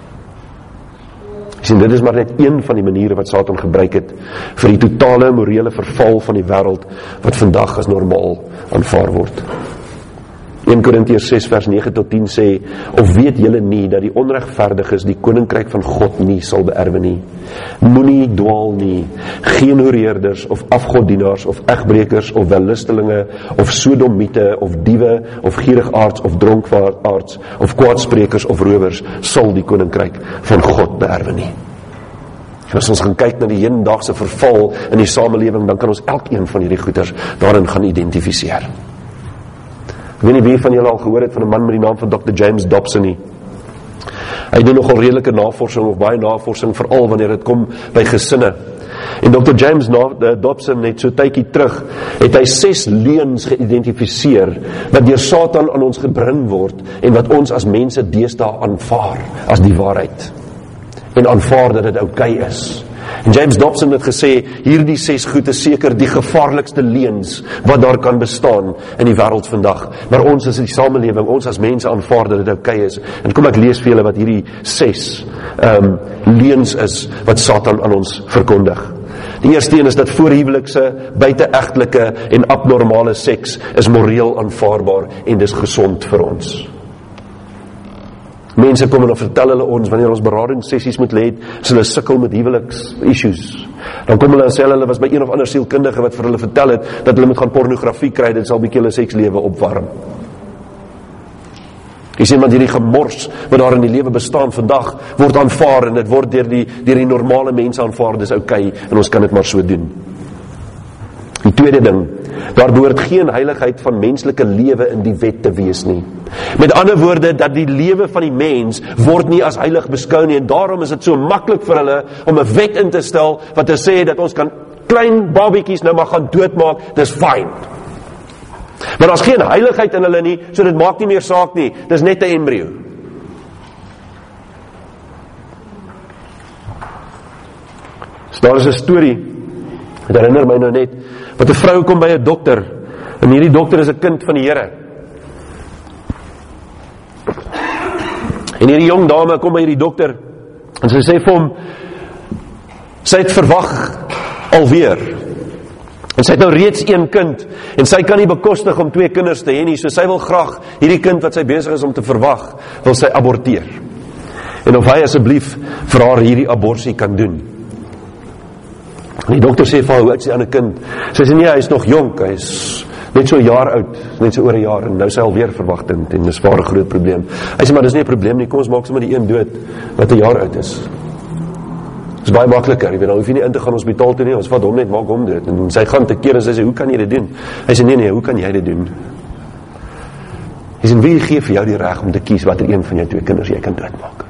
Sien, dit is maar net een van die maniere wat Satan gebruik het vir die totale morele verval van die wêreld wat vandag as normaal aanvaar word. een Korintiërs ses vers nege tot tien sê, of weet julle nie, dat die onregverdiges die koninkryk van God nie sal beerwe nie. Moenie dwaal nie, geen hoereerders, of afgoddienaars, of egbrekers, of wellustelinge, of sodomiete, of diewe, of gierigaards, of dronkaards, of kwaadsprekers, of rowers, sal die koninkryk van God beerwe nie. As ons gaan kyk na die hedendaagse verval in die samelewing, dan kan ons elkeen van hierdie goeders daarin gaan identifiseer. Ek weet nie wie van julle al gehoor het van 'n man met die naam van dokter James Dobson nie. Hy doen nogal redelike navorsing, of baie navorsing, veral wanneer dit kom by gesinne. En dokter James Dobson het so tydjie terug, het hy ses leuns geïdentifiseer, wat deur Satan aan ons gebring word, en wat ons as mense deesdae aanvaar, as die waarheid. En aanvaar dat dit oukei is. En James Dobson het gesê, hierdie ses goed is seker die gevaarlikste leuns wat daar kan bestaan in die wêreld vandag. Maar ons as die samelewing, ons as mense aanvaar dat dit oukei is. En kom ek lees vir julle wat hierdie ses um, leuns is wat Satan aan ons verkondig. Die eerste een is dat voorhuwelikse, buiteegtelike en abnormale seks is moreel aanvaarbaar en dis gesond vir ons. Mense kom en dan vertel hulle ons, wanneer ons beradingssessies moet lê, as hulle sukkel met huweliks issues, dan kom hulle en sê hulle was by een of ander sielkundige wat vir hulle vertel het, dat hulle moet gaan pornografie kry, dit sal bietjie hulle sekslewe opwarm. Jy sê, want hierdie gemors wat daar in die lewe bestaan vandag, word aanvaar, en dit word deur die, deur die normale mense aanvaar, dis oukei, en ons kan dit maar so doen. Die tweede ding, daar behoort geen heiligheid van menslike lewe in die wet te wees nie. Met ander woorde, dat die lewe van die mens word nie as heilig beskou nie, en daarom is dit so maklik vir hulle om 'n wet in te stel, wat te sê dat ons kan klein babietjies nou maar gaan doodmaak, dis fyn. Maar daar's geen heiligheid in hulle nie, so dit maak nie meer saak nie, dis net 'n embrio. So daar is 'n storie, het herinner my nou net, wat 'n vrou kom by 'n dokter, en hierdie dokter is 'n kind van die Here. En hierdie jong dame kom by hierdie dokter, en sy sê vir hom, sy het verwag alweer, en sy het nou reeds een kind, en sy kan nie bekostig om twee kinders te hê nie, so sy wil graag hierdie kind wat sy besig is om te verwag, wil sy aborteer. En of hy asseblief vir haar hierdie aborsie kan doen. En die dokter sê vir haar, hoe oud is die ander kind? Sy sê, nee, hy is nog jonk, hy is net so 'n jaar oud, net so oor 'n jaar, en nou sy alweer verwagtend, en dis 'n baie groot probleem. Hy sê, maar dis nie 'n probleem nie, kom ons maak sommer die een dood, wat 'n jaar oud is. Dis baie makliker, jy weet, dan hoef jy nie in te gaan hospitaal toe nie, ons vat hom net, maak hom dood, en sy gaan te keer, en sy sê, hoe kan jy dit doen? Hy sê, nee, nee, hoe kan jy dit doen? Hy sê, wie gee vir jou die reg om te kies, wat er een van jou twee kinders jy kan doodmaak?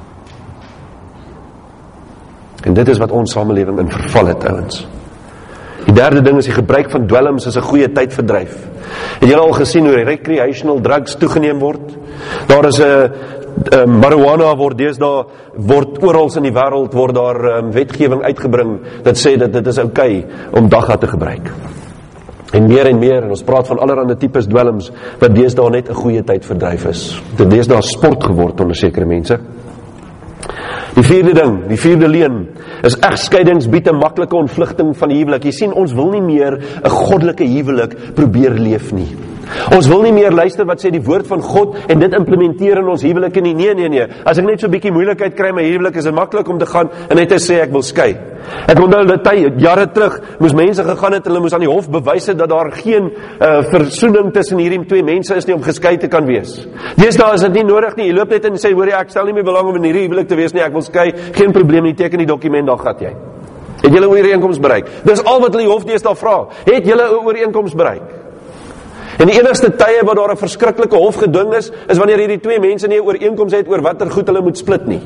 En dit is wat ons samelewing in verval het, ouens. Die derde ding is die gebruik van dwelms as 'n goeie tydverdryf. Het julle al gesien hoe recreational drugs toegeneem word? Daar is 'n uh, marijuana word deesdae word oral in die wêreld word daar um, wetgewing uitgebring dat sê dat dit is oukei om dagga te gebruik. En meer en meer, en ons praat van allerlei tipes dwelms wat deesdae net 'n goeie tydverdryf is. Dit is deesdae sport geword onder sekere mense. Die vierde ding, die vierde leuen, is egskeidings bied 'n maklike ontvlugting van die huwelik. Jy sien, ons wil nie meer 'n goddelike huwelik probeer leef nie. Ons wil nie meer luister wat sê die woord van God en dit implementeer in ons huwelike nie. Nee, nee, nee. As ek net so 'n bietjie moeilikheid kry in my huwelik, is dit maklik om te gaan en net te sê ek wil skei. Ek onthou dat tyd, jare terug, moes mense gegaan het, hulle moes aan die hof bewys het dat daar geen uh, versoening tussen hierdie twee mense is nie om geskei te kan wees. Deesdae is dit nie nodig nie. Jy loop net in en sê, hoor jy, ek stel nie meer belang om in hierdie huwelik te wees nie, ek wil skei. Geen probleem nie, teken die dokument, daar gat jy. Het julle 'n ooreenkoms bereik? Dis al wat hulle die hof deesdae vra. Het julle 'n ooreenkoms bereik? En die enigste tye wat daar 'n verskriklike hofgeding is, is wanneer hierdie twee mense nie 'n ooreenkoms het oor watter goed hulle moet split nie.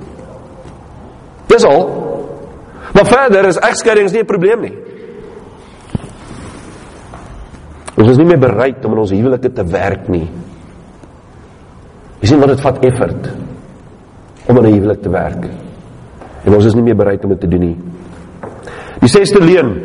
Dis al. Maar verder is egskeidings nie 'n probleem nie. Ons is nie meer bereid om in ons huwelike te werk nie. Jy sien wat dit vat effort om in 'n huwelik te werk. En ons is nie meer bereid om dit te doen nie. Die sesde leuen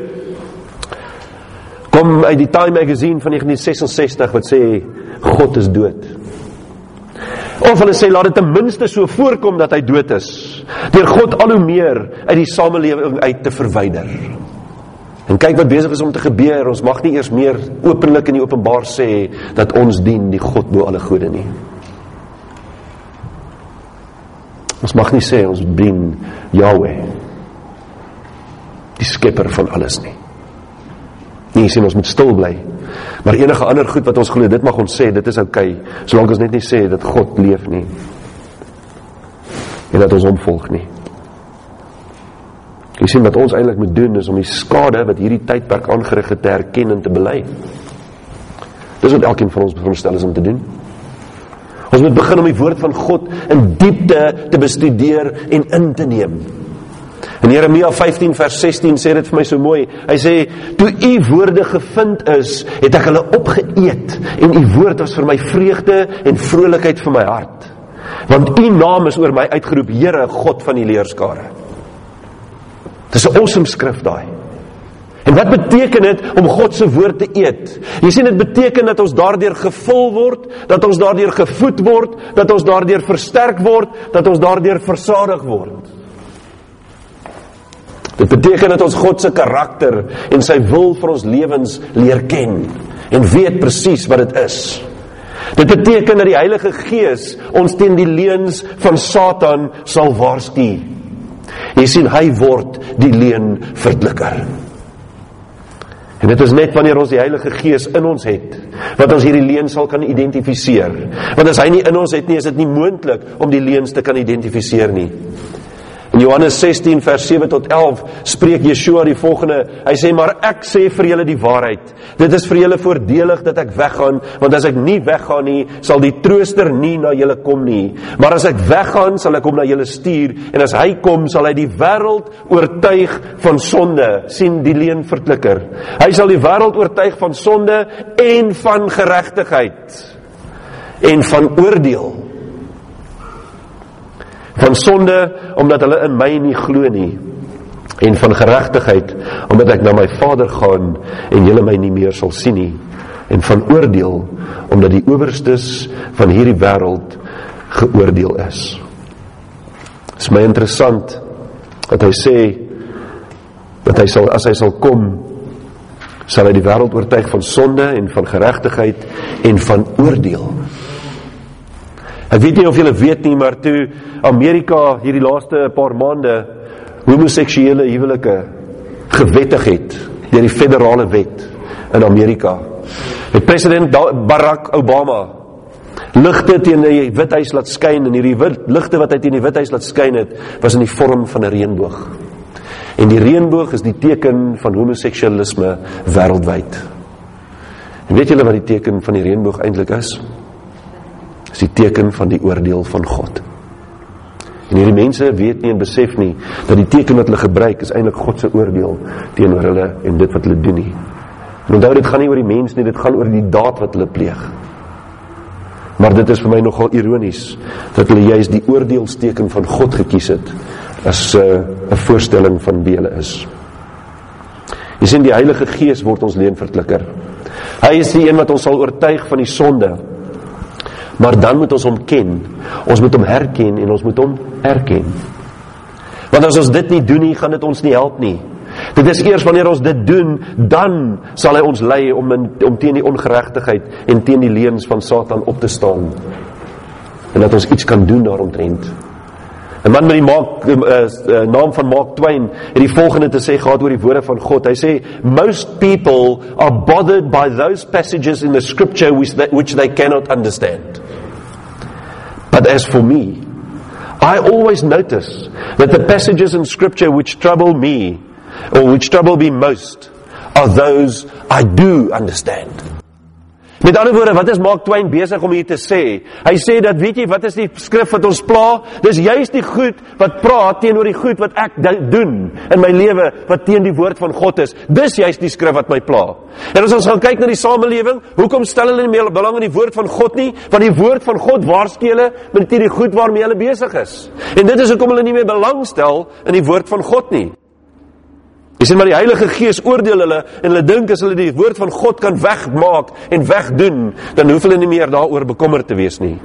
kom uit die Time Magazine van negentien sesensestig wat sê God is dood. Of hulle sê laat dit ten minste so voorkom dat hy dood is, deur God al hoe meer uit die samelewing uit te verwyder. En kyk wat besig is om te gebeur, ons mag nie eers meer openlik in die openbaar sê, dat ons dien die God bo alle gode nie. Ons mag nie sê, ons dien Yahweh, die skepper van alles nie. Nie sê, ons moet stil bly, maar enige ander goed wat ons glo, dit mag ons sê, dit is oukei, solank ons net nie sê, dat God leef nie, en dat ons hom volg nie. Jy sien, wat ons eintlik moet doen, is om die skade wat hierdie tydperk aangerig het te herken en te bely. Dis wat elkeen van ons veronderstel is om te doen. Ons moet begin om die woord van God in diepte te bestudeer en in te neem. In Jeremia vyftien vers sestien sê dit vir my so mooi. Hy sê, toe u woorde gevind is, het ek hulle opgeëet, en u woord was vir my vreugde en vrolikheid vir my hart. Want u naam is oor my uitgeroep, Here, God van die leerskare. Dit is 'n awesome skrif daai. En wat beteken dit om God se woord te eet? Jy sien, dit beteken dat ons daardeur gevul word, dat ons daardeur gevoed word, dat ons daardeur versterk word, dat ons daardeur versadig word. Dit beteken dat ons God se karakter en sy wil vir ons lewens leer ken en weet presies wat dit is. Dit beteken dat die Heilige Gees ons teen die leuns van Satan sal waarsku. Jy sien, hy word die leuen verdlikker. En dit is net wanneer ons die Heilige Gees in ons het, wat ons hierdie leuen sal kan identifiseer. Want as hy nie in ons het nie, is dit nie moontlik om die leuns te kan identifiseer nie. In Johannes sestien vers sewe tot elf spreek Yeshua die volgende, hy sê, maar ek sê vir julle die waarheid, dit is vir julle voordelig dat ek weggaan, want as ek nie weggaan nie, sal die trooster nie na julle kom nie, maar as ek weggaan, sal ek hom na julle stuur, en as hy kom, sal hy die wêreld oortuig van sonde, sien die leenverklikker, hy sal die wêreld oortuig van sonde, en van geregtigheid, en van oordeel, van sonde, omdat hulle in my nie glo nie, en van geregtigheid, omdat ek na my Vader gaan, en julle my nie meer sal sien nie, en van oordeel, omdat die owerstes van hierdie wêreld geoordeel is. Het is my interessant, dat hy sê, dat hy sal, as hy sal kom, sal hy die wêreld oortuig van sonde, en van geregtigheid, en van oordeel. Ek weet nie of julle weet nie, maar toe Amerika hierdie laaste paar maande homoseksuele huwelike gewettig het, deur die federale wet in Amerika, het president Barack Obama ligte teen die Withuis laat skyn, en hierdie ligte wat hy teen die Withuis laat skyn het, was in die vorm van 'n reënboog. En die reënboog is die teken van homoseksualisme wêreldwyd. En weet julle wat die teken van die reënboog eintlik is? Is die teken van die oordeel van God. En hierdie mense weet nie en besef nie, dat die teken wat hulle gebruik, is eintlik God se oordeel teenoor hulle, en dit wat hulle doen nie. En onthou, dit gaan nie oor die mens nie, dit gaan oor die daad wat hulle pleeg. Maar dit is vir my nogal ironies, dat hulle juist die oordeelsteken van God gekies het, as 'n uh, voorstelling van wie hulle is. Jy sien, die Heilige Gees word ons leenverklikker. Hy is die een wat ons sal oortuig van die sonde, maar dan moet ons hom ken, ons moet hom herken, en ons moet hom erken. Want as ons dit nie doen nie, gaan dit ons nie help nie. Dit is eers wanneer ons dit doen, dan sal hy ons lei om, in, om teen die ongeregtigheid en teen die leuns van Satan op te staan. En dat ons iets kan doen daaromtrent. 'n man met die Mark, uh, uh, naam van Mark Twain het die volgende te sê gehad oor die woorde van God. Hy sê, most people are bothered by those passages in the scripture which they, which they cannot understand. But as for me, I always notice that the passages in scripture which trouble me, or which trouble me most, are those I do understand. Met ander woorde, wat is Mark Twain besig om hier te sê? Hy sê dat, weet jy, wat is die skrif wat ons pla? Dis juist die goed wat praat teenoor die goed wat ek doen in my lewe, wat teen die woord van God is. Dis juist die skrif wat my pla. En as ons gaan kyk na die samelewing, hoekom stel hulle nie meer belang in die woord van God nie? Want die woord van God waarsku hulle met die goed waarmee hulle besig is. En dit is hoekom hulle nie meer belang stel in die woord van God nie. Jy sê, maar die Heilige Gees oordeel hulle, en hulle dink as hulle die woord van God kan wegmaak en wegdoen, dan hoef hulle nie meer daaroor bekommerd te wees nie.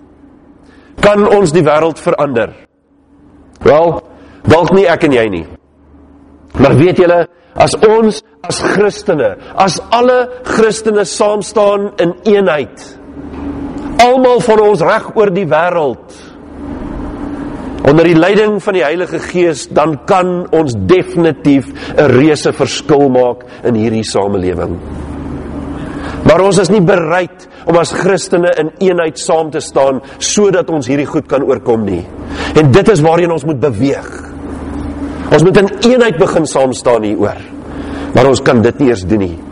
Kan ons die wêreld verander? Wel, dalk nie ek en jy nie. Maar weet julle, as ons as Christene, as alle Christene saam staan in eenheid, almal van ons reg oor die wêreld, onder die leiding van die Heilige Gees, dan kan ons definitief 'n reuse verskil maak in hierdie samelewing. Maar ons is nie bereid om as Christene in eenheid saam te staan, sodat ons hierdie goed kan oorkom nie. En dit is waarheen ons moet beweeg. Ons moet in eenheid begin saam staan hieroor. Maar ons kan dit nie eers doen nie.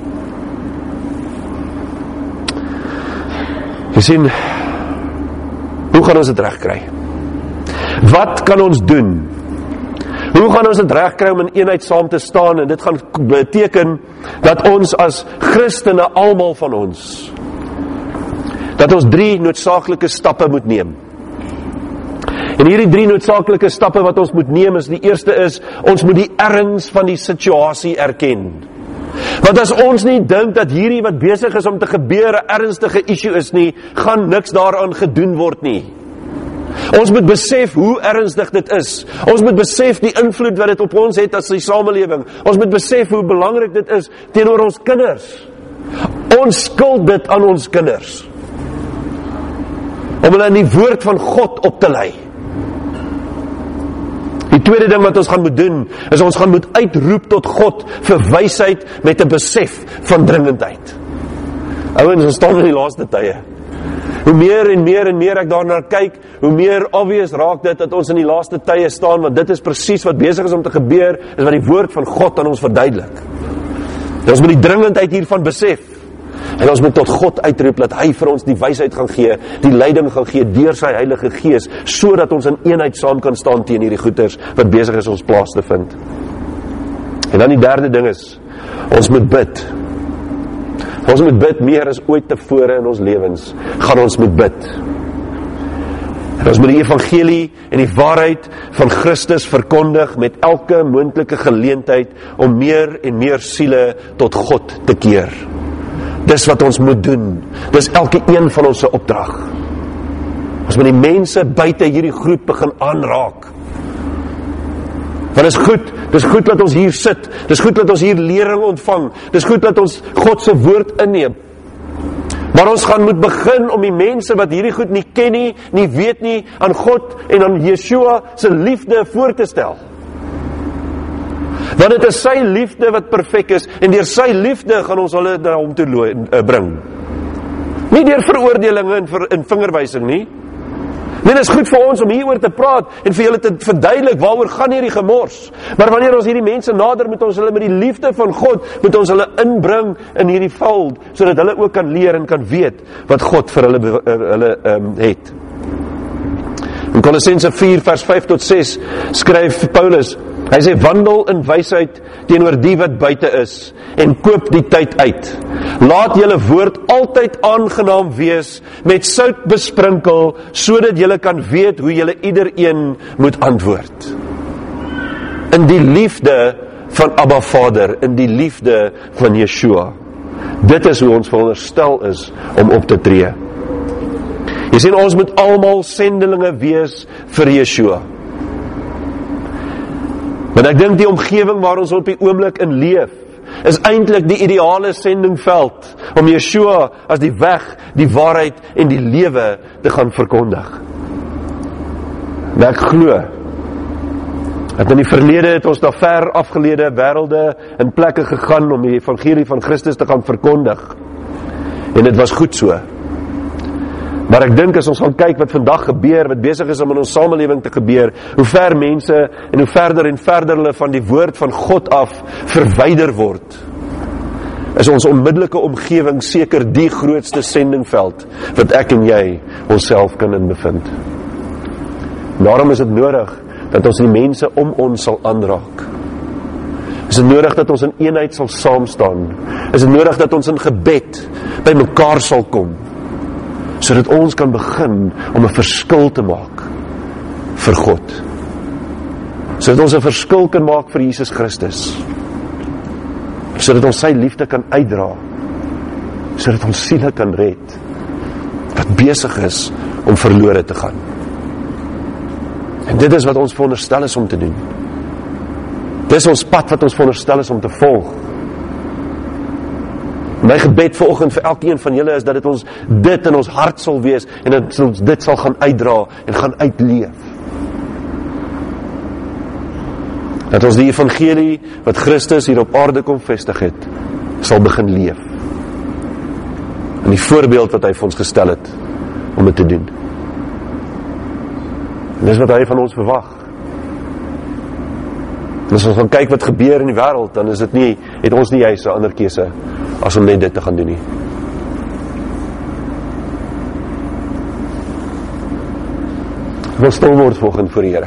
Jy sien, hoe gaan ons dit regkry? Wat kan ons doen? Hoe gaan ons dit regkry om in eenheid saam te staan? En dit gaan beteken dat ons as Christene, almal van ons, dat ons drie noodsaaklike stappe moet neem. En hierdie drie noodsaaklike stappe wat ons moet neem is, die eerste is, ons moet die erns van die situasie erken. Want as ons nie dink dat hierdie wat besig is om te gebeur 'n ernstige issue is nie, gaan niks daaraan gedoen word nie. Ons moet besef hoe ernstig dit is. Ons moet besef die invloed wat dit op ons het as die samelewing. Ons moet besef hoe belangrik dit is teenoor ons kinders. Ons skuld dit aan ons kinders, om hulle in die woord van God op te lei. Die tweede ding wat ons gaan moet doen, is ons gaan moet uitroep tot God vir wysheid met 'n besef van dringendheid. Ouens, ons staan in die laaste tye. Hoe meer en meer en meer ek daarna kyk, hoe meer obvious raak dit dat ons in die laaste tye staan, want dit is presies wat besig is om te gebeur, is wat die woord van God aan ons verduidelik. En ons moet die dringendheid hiervan besef. En ons moet tot God uitroep, dat hy vir ons die wysheid gaan gee, die leiding gaan gee deur sy Heilige Gees, sodat ons in eenheid saam kan staan teen hierdie goeters wat besig is ons plaas te vind. En dan die derde ding is, ons moet bid. Ons moet bid meer as ooit tevore in ons lewens, gaan ons moet bid. En ons moet die evangelie en die waarheid van Christus verkondig met elke moontlike geleentheid om meer en meer siele tot God te keer. Dis wat ons moet doen. Dis elke een van ons se opdrag. Ons moet die mense buite hierdie groep begin aanraak. Want is goed, dis goed dat ons hier sit, dis goed dat ons hier lering ontvang, dis goed dat ons God se woord inneem. Maar ons gaan moet begin om die mense wat hierdie goed nie ken nie, nie weet nie, aan God en aan Yeshua se liefde voor te stel. Want dit is sy liefde wat perfek is, en deur sy liefde gaan ons hulle na hom toe bring. Nie deur veroordelinge en, ver, en vingerwysing nie. Nee, dit is goed vir ons om hieroor te praat en vir julle te verduidelik waaroor gaan hierdie gemors. Maar wanneer ons hierdie mense nader, moet ons hulle met die liefde van God, moet ons hulle inbring in hierdie veld, sodat hulle ook kan leer en kan weet wat God vir hulle, hulle um, het. In Kolossense vier vers vyf tot ses skryf Paulus, hy sê, wandel in wysheid teenoor die wat buite is, en koop die tyd uit. Laat julle woord altyd aangenaam wees, met sout besprinkel, sodat julle kan weet hoe julle iedereen moet antwoord. In die liefde van Abba Vader, in die liefde van Yeshua. Dit is hoe ons veronderstel is om op te tree. Jy sien, ons moet almal sendelinge wees vir Yeshua. Want ek dink die omgewing waar ons op die oomblik in leef, is eintlik die ideale sendingveld om Yeshua as die weg, die waarheid en die lewe te gaan verkondig. En ek glo dat in die verlede het ons daar ver afgeleide wêrelde en plekke gegaan om die evangelie van Christus te gaan verkondig. En dit was goed so. Maar ek dink as ons gaan kyk wat vandag gebeur, wat besig is om in ons samelewing te gebeur, hoe ver mense en hoe verder en verder hulle van die woord van God af verwyder word, is ons onmiddellike omgewing seker die grootste sendingveld wat ek en jy onsself kan in bevind. Daarom is dit nodig dat ons die mense om ons sal aanraak. Is dit nodig dat ons in eenheid sal saamstaan. Is dit nodig dat ons in gebed by mekaar sal kom, sodat ons kan begin om 'n verskil te maak vir God. Sodat ons 'n verskil kan maak vir Jesus Christus. Sodat ons sy liefde kan uitdra. Sodat ons siele kan red wat besig is om verlore te gaan. En dit is wat ons veronderstel is om te doen. Dis ons pad wat ons veronderstel is om te volg. My gebed vanoggend vir elkeen van julle is dat dit ons dit in ons hart sal wees en dat ons dit sal gaan uitdra en gaan uitleef. Dat ons die evangelie wat Christus hier op aarde kom vestig het, sal begin leef. En die voorbeeld wat hy vir ons gestel het om dit te doen. En dis wat hy van ons verwag. En as ons gaan kyk wat gebeur in die wêreld, dan is dit nie, het ons nie juist 'n ander keuse as om net dit te gaan doen nie. Ek wil stil word vanoggend voor die Here.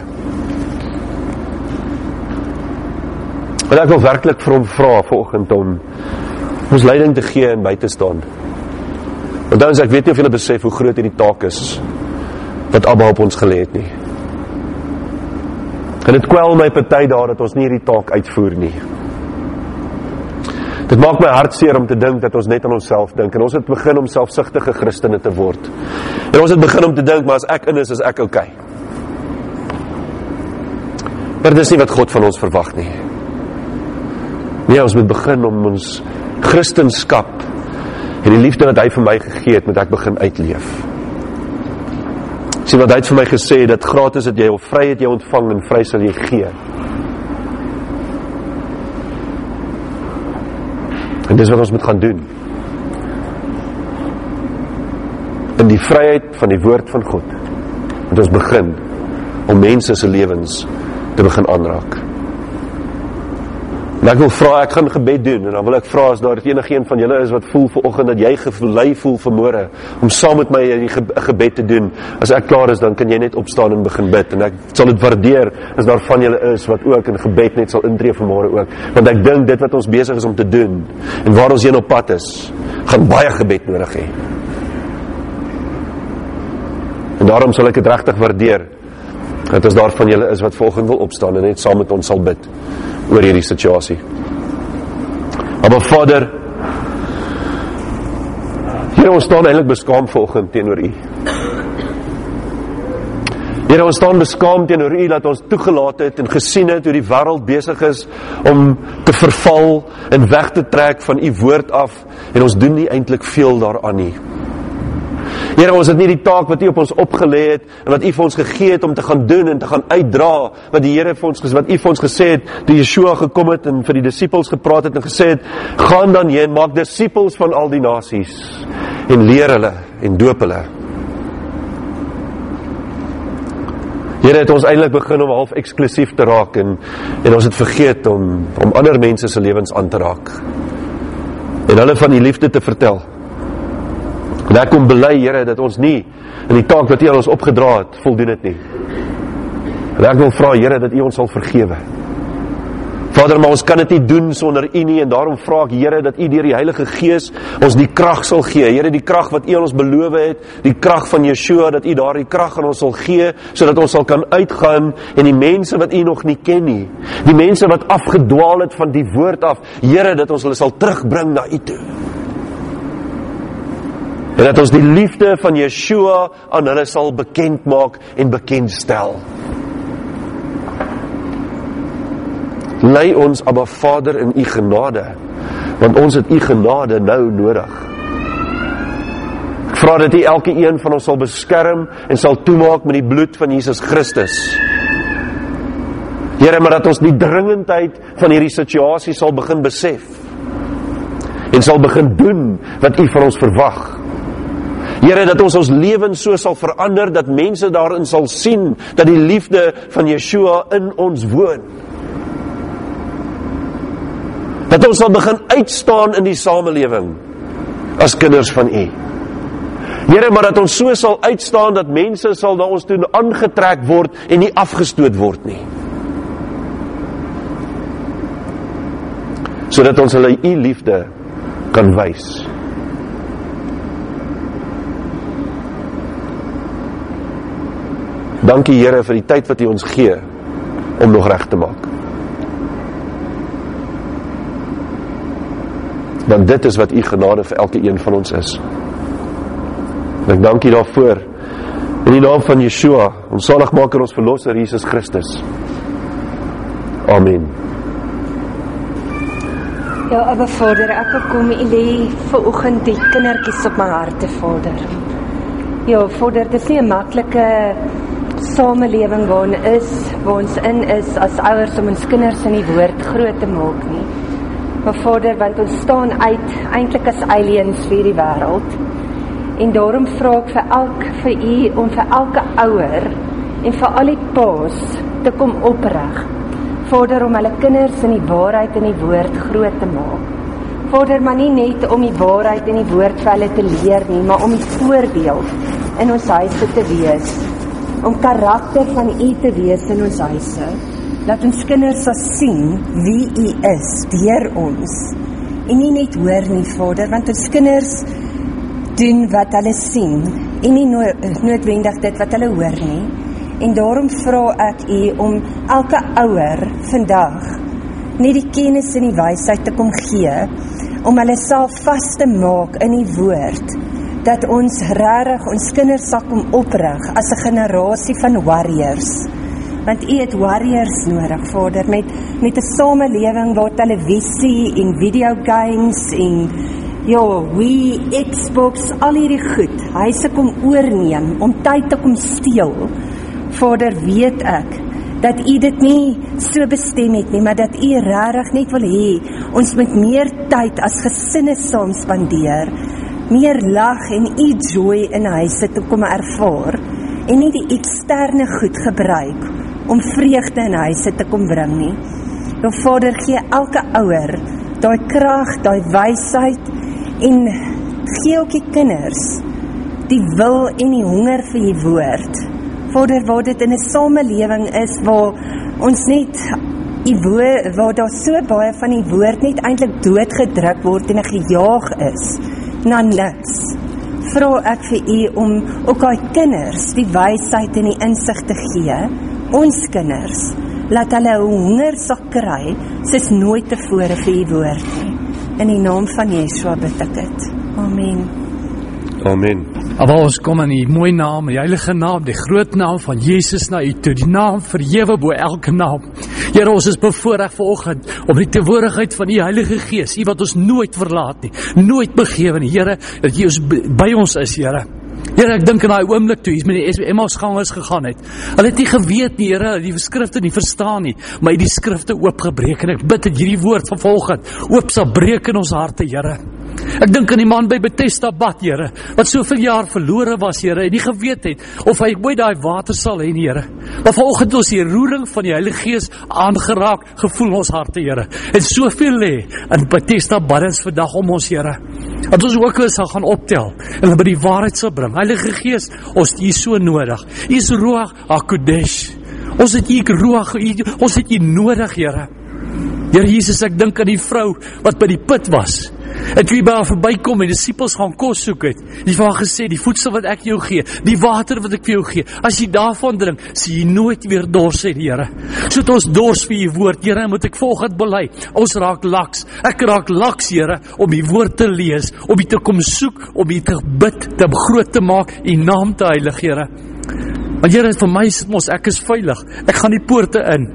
En ek wil werklik vir hom vra vanoggend om ons leiding te gee en by te staan. Want dan is ek weet nie of julle besef hoe groot hierdie taak is wat Abba op ons gelê het nie. En dit kwel my party daar dat ons nie hierdie taak uitvoer nie. Dit maak my hart seer om te dink dat ons net aan onsself dink en ons het begin om selfsugtige Christene te word. En ons het begin om te dink, maar as ek in is, is ek okay. Maar dit is nie wat God van ons verwag nie. Nee, ons moet begin om ons Christenskap en die liefde wat hy vir my gegee het, moet ek begin uitleef. Sien wat hy het vir my gesê, dat gratis het jy, of vry het jy ontvang en vry sal jy gee. En dis wat ons moet gaan doen. In die vryheid van die woord van God, moet ons begin om mense se lewens te begin aanraak. En ek wil vra, ek gaan gebed doen, en dan wil ek vra, as daar enige een van julle is wat voel vanoggend, dat jy gelei voel vanmôre, om saam met my die gebed te doen, as ek klaar is, dan kan jy net opstaan en begin bid, en ek sal dit waardeer, as daar van julle is, wat ook in gebed net sal intree vanmôre ook, want ek dink dit wat ons besig is om te doen, en waar ons heen op pad is, gaan baie gebed nodig hê. En daarom sal ek dit regtig waardeer, dat as daar van julle is, wat vanoggend wil opstaan, en net saam met ons sal bid, oor hierdie situasie. Maar Vader, Here, ons staan eintlik beskaam vanoggend teenoor U. Here, ons staan beskaam teenoor U dat ons toegelaat het en gesien het hoe die wêreld besig is om te verval en weg te trek van U woord af, en ons doen nie eintlik veel daaraan nie. Here, ons het nie die taak wat U op ons opgelê het en wat U vir ons gegee het om te gaan doen en te gaan uitdra wat die Here vir ons wat U vir ons gesê het, toe Yeshua gekom het en vir die disippels gepraat het en gesê het, gaan dan heen, maak disippels van al die nasies en leer hulle en doop hulle. Here, het ons eintlik begin om half eksklusief te raak en en ons het vergeet om om ander mense se lewens aan te raak en hulle van die liefde te vertel. En ek kom bely, Here, dat ons nie in die taak wat U aan ons opgedra het, voldoen het nie. En ek wil vra, Here, dat U ons sal vergewe. Vader, maar ons kan dit nie doen sonder U nie, en daarom vra ek, Here, dat U deur die Heilige Gees ons die krag sal gee. Here, die krag wat U aan ons beloof het, die krag van Yeshua, dat U daardie krag aan ons sal gee, sodat ons sal kan uitgaan en die mense wat U nog nie ken nie, die mense wat afgedwaal het van die woord af, Here, dat ons hulle sal terugbring na U toe. En dat ons die liefde van Yeshua aan hulle sal bekend maak en bekendstel. Lei ons, Abba Vader, in U genade, want ons het U genade nou nodig. Ek vra dat U elke een van ons sal beskerm en sal toemaak met die bloed van Jesus Christus. Here, maar dat ons die dringendheid van hierdie situasie sal begin besef en sal begin doen wat U van ons verwag. Here, dat ons ons lewens so sal verander, dat mense daarin sal sien, dat die liefde van Yeshua in ons woon. Dat ons sal begin uitstaan in die samelewing, as kinders van U. Here, maar dat ons so sal uitstaan, dat mense sal na ons toe aangetrek word, en nie afgestoot word nie. Sodat ons hulle U liefde kan wys. Dankie, Here, vir die tyd wat U ons gee om nog reg te maak. Want dit is wat U genade vir elke een van ons is. En ek dank U daarvoor in die naam van Yeshua, ons saligmaker, ons verlosser Jesus Christus. Amen. Ja, Abba Vader, ek wil kom en lê vanoggend die kindertjies op my harte, Vader. Ja, Vader, dit is nie 'n maklike samelewing waar ons is, waar ons in is as ouers om ons kinders in die woord groot te maak nie. Maar Vader, want ons staan uit eintlik as aliens vir die wêreld. En daarom vra ek vir elk vir u om vir elke ouer en vir al die paas te kom oprig. Vader, om hulle kinders in die waarheid en die woord groot te maak. Vader, maar nie net om die waarheid en die woord vir hulle te leer nie, maar om die voorbeeld in ons huise te wees. Om karakter van u te wees in ons huise. Laat ons kinders sal sien wie u is deur ons. En nie net hoor nie, Vader, want ons kinders doen wat hulle sien en nie noodwendig dit wat hulle hoor nie. En daarom vra ek u om elke ouer vandag net die kennis en die wysheid te kom gee, om hulle self vas te maak in die woord, dat ons regtig ons kinders sal kom oprig as 'n generasie van warriors. Want u het warriors nodig, Vader, met, met 'n samelewing waar televisie en videogames en ja, Wii, Xbox, al hierdie goed, huise kom oorneem, om tyd te kom steel. Vader, weet ek, dat u dit nie so bestem het nie, maar dat u regtig net wil hê, ons moet meer tyd as gesinne saam spandeer, meer lag en u joy in huise te kom ervaar, en nie die eksterne goed gebruik, om vreugde in huise te kom bring nie. Nou Vader, gee elke ouer, daai krag, daai wysheid, en gee ook die kinders, die wil en die honger vir die woord. Vader, waar dit in 'n samelewing is, waar ons net, die woord, waar daar so baie van die woord net eintlik doodgedruk word en gejaag is, na niks. Vra ek vir u om ook daai kinders die wysheid en die insig te gee, ons kinders, laat hulle 'n honger sal kry, soos nooit tevore vir u woord nie. In die naam van Yeshua bid ek dit. Amen. Amen. Maar ons kom in die mooie naam, die heilige naam, die groot naam van Jesus na u toe, die naam verhewe bo elke naam. Here, ons is bevoorreg vanoggend om die teenwoordigheid van u Heilige Gees, u wat ons nooit verlaat nie, nooit begewe nie, Here, dat u ons by ons is, Here. Here, ek dink in daai oomblik toe, hy met die Emmausgangers gegaan het. Hulle het nie geweet nie, Here, die skrifte nie verstaan nie, maar hy die skrifte oopgebreek, en ek bid dat hierdie woord van vanoggend oop sal breek in ons harte, Here. Ek dink aan die man by Bethesda bad, Here, wat soveel jaar verlore was, Here, en nie geweet het, of hy ooit daai water sal hê, Here. Maar vanoggend ons die roering van die Heilige Gees aangeraak, gevoel in ons harte, Here. En soveel lê in Bethesda baddens vandag om ons, Here. Dat ons ook weer sal gaan optel, en hulle by die waarheid sal bring. Heilige Gees, ons het hier so nodig. Hier is Ruach HaKodesh. Ons het hier Ruach, ons het hier nodig, Here. Here Jesus, ek dink aan die vrou wat by die put was. En toe hy by haar verbykom en die disippels gaan kos soek het, die vir haar gesê, die voedsel wat ek jou gee, die water wat ek vir jou gee, as jy daarvan drink, sê jy nooit weer dors hê, Here. So het ons dors vir jy woord, Here, moet ek volgend bely. Ons raak laks, ek raak laks, Here, om die woord te lees, om jy te kom soek, om jy te bid, te groot te maak, die naam te heilig, Here. Want Here, vir my is ons, ek is veilig, ek gaan die poorte in.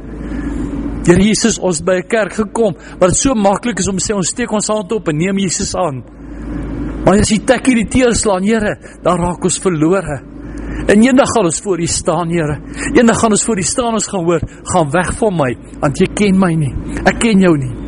Here Jesus, ons by 'n kerk gekom, wat het so maklik is om te sê, ons steek ons hand op en neem Jesus aan. Maar as die tekkie die teel slaan, Here, dan raak ons verlore. En eendag gaan ons voor U staan, Here. Eendag gaan ons voor U staan, ons gaan hoor, gaan weg van my, want jy ken my nie, ek ken jou nie.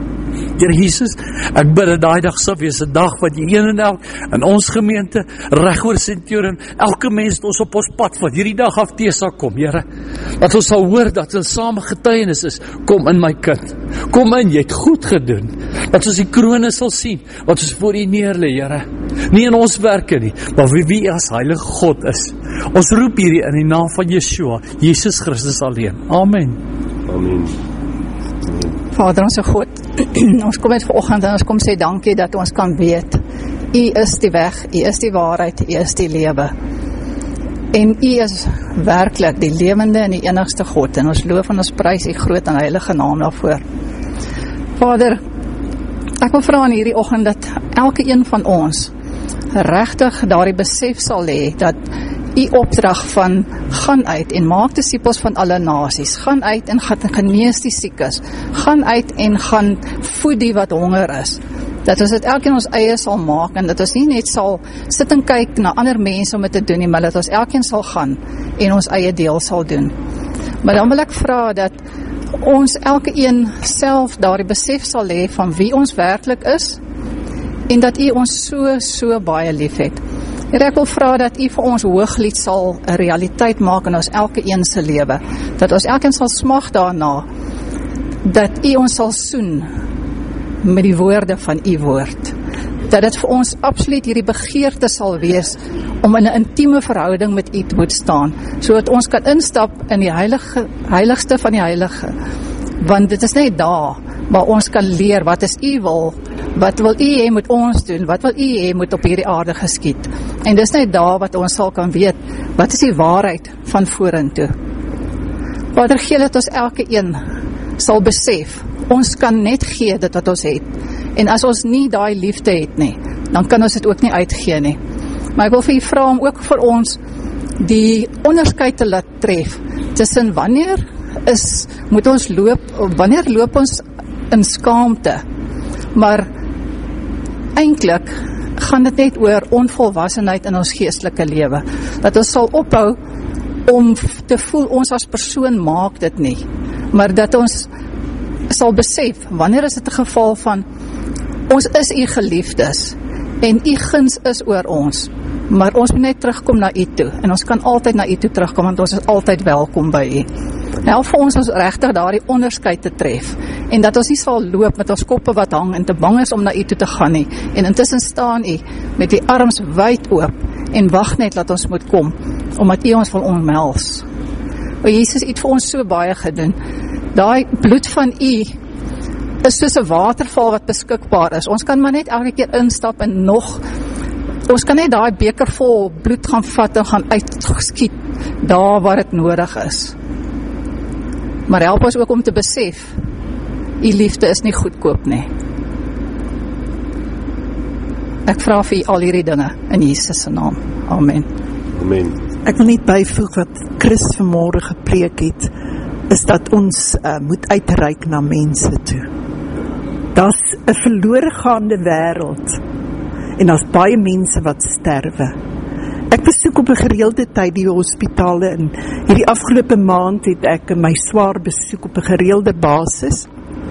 Here Jesus, ek bid dat daai dag sal wees 'n dag wat die een en elk in ons gemeente, reg oor Centurion, elke mens ons op ons pad van hierdie dag af te sal kom, Here. Dat ons sal hoor dat ons same getuienis is, kom in my kind, kom in, jy het goed gedoen. Dat ons die krone sal sien, wat ons voor U neerlê, Here. Nie in ons werke nie, maar wie wie as Heilige God is. Ons roep hierdie in die naam van Yeshua, Jesus Christus alleen. Amen. Amen. Vader, ons God, ons kom met vanoggend en ons kom sê dankie dat ons kan weet, U is die weg, U is die waarheid, U is die lewe. En U is werklik die lewende en die enigste God, en ons loof en ons prys U groot en heilige naam daarvoor. Vader, ek wil vra in hierdie oggend dat elke een van ons regtig daardie besef sal hê, dat u opdrag van gaan uit en maak disippels van alle nasies, gaan uit en gaan genees die siekes, gaan uit en gaan voed die wat honger is, dat ons dit elkeen ons eie sal maak, en dat ons nie net sal sit en kyk na ander mense om dit te doen nie, maar dat ons elkeen sal gaan en ons eie deel sal doen. Maar dan wil ek vra dat ons elke een self daar die besef sal hê van wie ons werklik is, en dat u ons so, so baie lief het. Here, ek wil vra dat u vir ons Hooglied sal 'n realiteit maak in ons elke een se lewe, dat ons elkeen sal smag daarna, dat u ons sal soen met die woorde van u woord, dat dit vir ons absoluut hierdie begeerte sal wees om in 'n intieme verhouding met u te moet staan, sodat ons kan instap in die heilige, heiligste van die heilige, want dit is net daar waar ons kan leer wat is u wil, wat wil u hê moet ons doen, wat wil u hê moet op hierdie aarde geskied, en dis net daar wat ons sal kan weet, wat is die waarheid van vorentoe. Vader, gee dat ons elke een sal besef, ons kan net gee dit wat ons het, en as ons nie daai liefde het nie, dan kan ons dit ook nie uitgee nie. Maar ek wil vir u vra om ook vir ons die onderskeid te laat tref, tussen wanneer is, moet ons loop, wanneer loop ons in skaamte, maar eintlik gaan dit net oor onvolwassenheid in ons geestelike lewe, dat ons sal ophou om te voel ons as persoon maak dit nie, maar dat ons sal besef, wanneer is dit 'n geval van ons is u geliefdes en u guns is oor ons, maar ons moet net terugkom na u toe, en ons kan altyd na u toe terugkom, want ons is altyd welkom by u. Help vir ons ons regtig daardie onderskeid te tref, en dat ons nie sal loop met ons koppe wat hang en te bang is om na u toe te gaan nie, en intussen staan u met die arms wyd oop en wag net dat ons moet kom, omdat u ons wil omhels. O Jesus, u het vir ons so baie gedoen. Daai bloed van u is soos 'n waterval wat beskikbaar is. Ons kan maar net elke keer instap en nog, ons kan net daai beker vol bloed gaan vat en gaan uitskiet daar waar dit nodig is. Maar help ons ook om te besef, u liefde is nie goedkoop nie. Ek vra vir u al hierdie dinge in Jesus se naam. Amen. Amen. Ek wil net byvoeg wat Chris vanmôre gepreek het, is dat ons uh, moet uitreik na mense toe. Daar's 'n verlore gaande wêreld, en daar's baie mense wat sterwe. Ek besoek op 'n gereelde tyd die hospitale, en hierdie afgelope maand het ek my swaar besoek op 'n gereelde basis,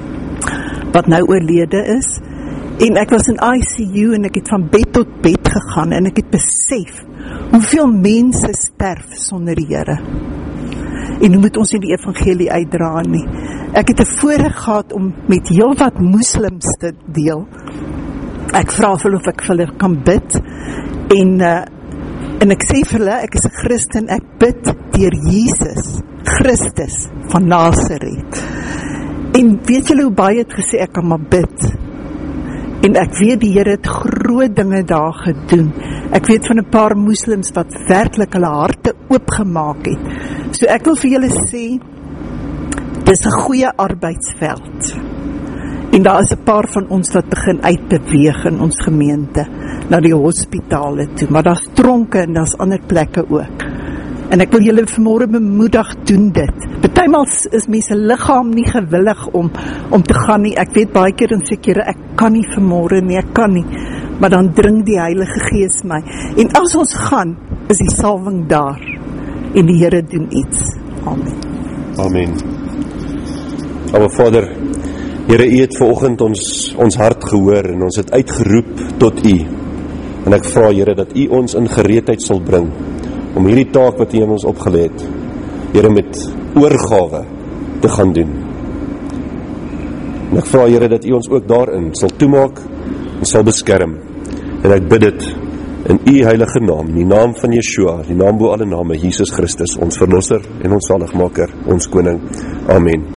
wat nou oorlede is, en ek was in I C U, en ek het van bed tot bed gegaan, en ek het besef, hoeveel mense sterf sonder die Here. En hoe moet ons nie die evangelie uitdra nie. Ek het 'n voorreg gehad om met heel wat moslims te deel. Ek vra vir hulle of ek vir hulle kan bid, en, uh, en ek sê vir hulle, ek is 'n Christen, ek bid deur Jesus Christus van Nazareth. En weet julle hoe baie het gesê, ek kan maar bid. En ek weet die Here het groot dinge daar gedoen. Ek weet van 'n paar moslims wat werklik hulle harte oopgemaak het. So ek wil vir julle sê, dis 'n goeie arbeidsveld. En daar is 'n paar van ons wat begin uitbeweeg in ons gemeente, na die hospitale toe, maar daar's tronke en daar's ander plekke ook. En ek wil julle vanmôre bemoedig, doen dit. Partymal is mense liggaam nie gewillig om, om te gaan nie. Ek weet baie keer en seker, ek kan nie vanmôre nie, ek kan nie. Maar dan dring die Heilige Gees my. En as ons gaan, is die salwing daar. En die Here doen iets. Amen. Amen. Aba Vader, Here, u het vanoggend ons, ons hart gehoor en ons het uitgeroep tot u. En ek vra, Here, dat u ons in gereedheid sal bring om hierdie taak wat u in ons opgelê het, Here, met oorgawe te gaan doen. En ek vra, Here, dat u ons ook daarin sal toemaak en sal beskerm. En ek bid dit in u heilige naam, in die naam van Yeshua, die naam bo alle name, Jesus Christus, ons verlosser en ons zaligmaker, ons koning. Amen.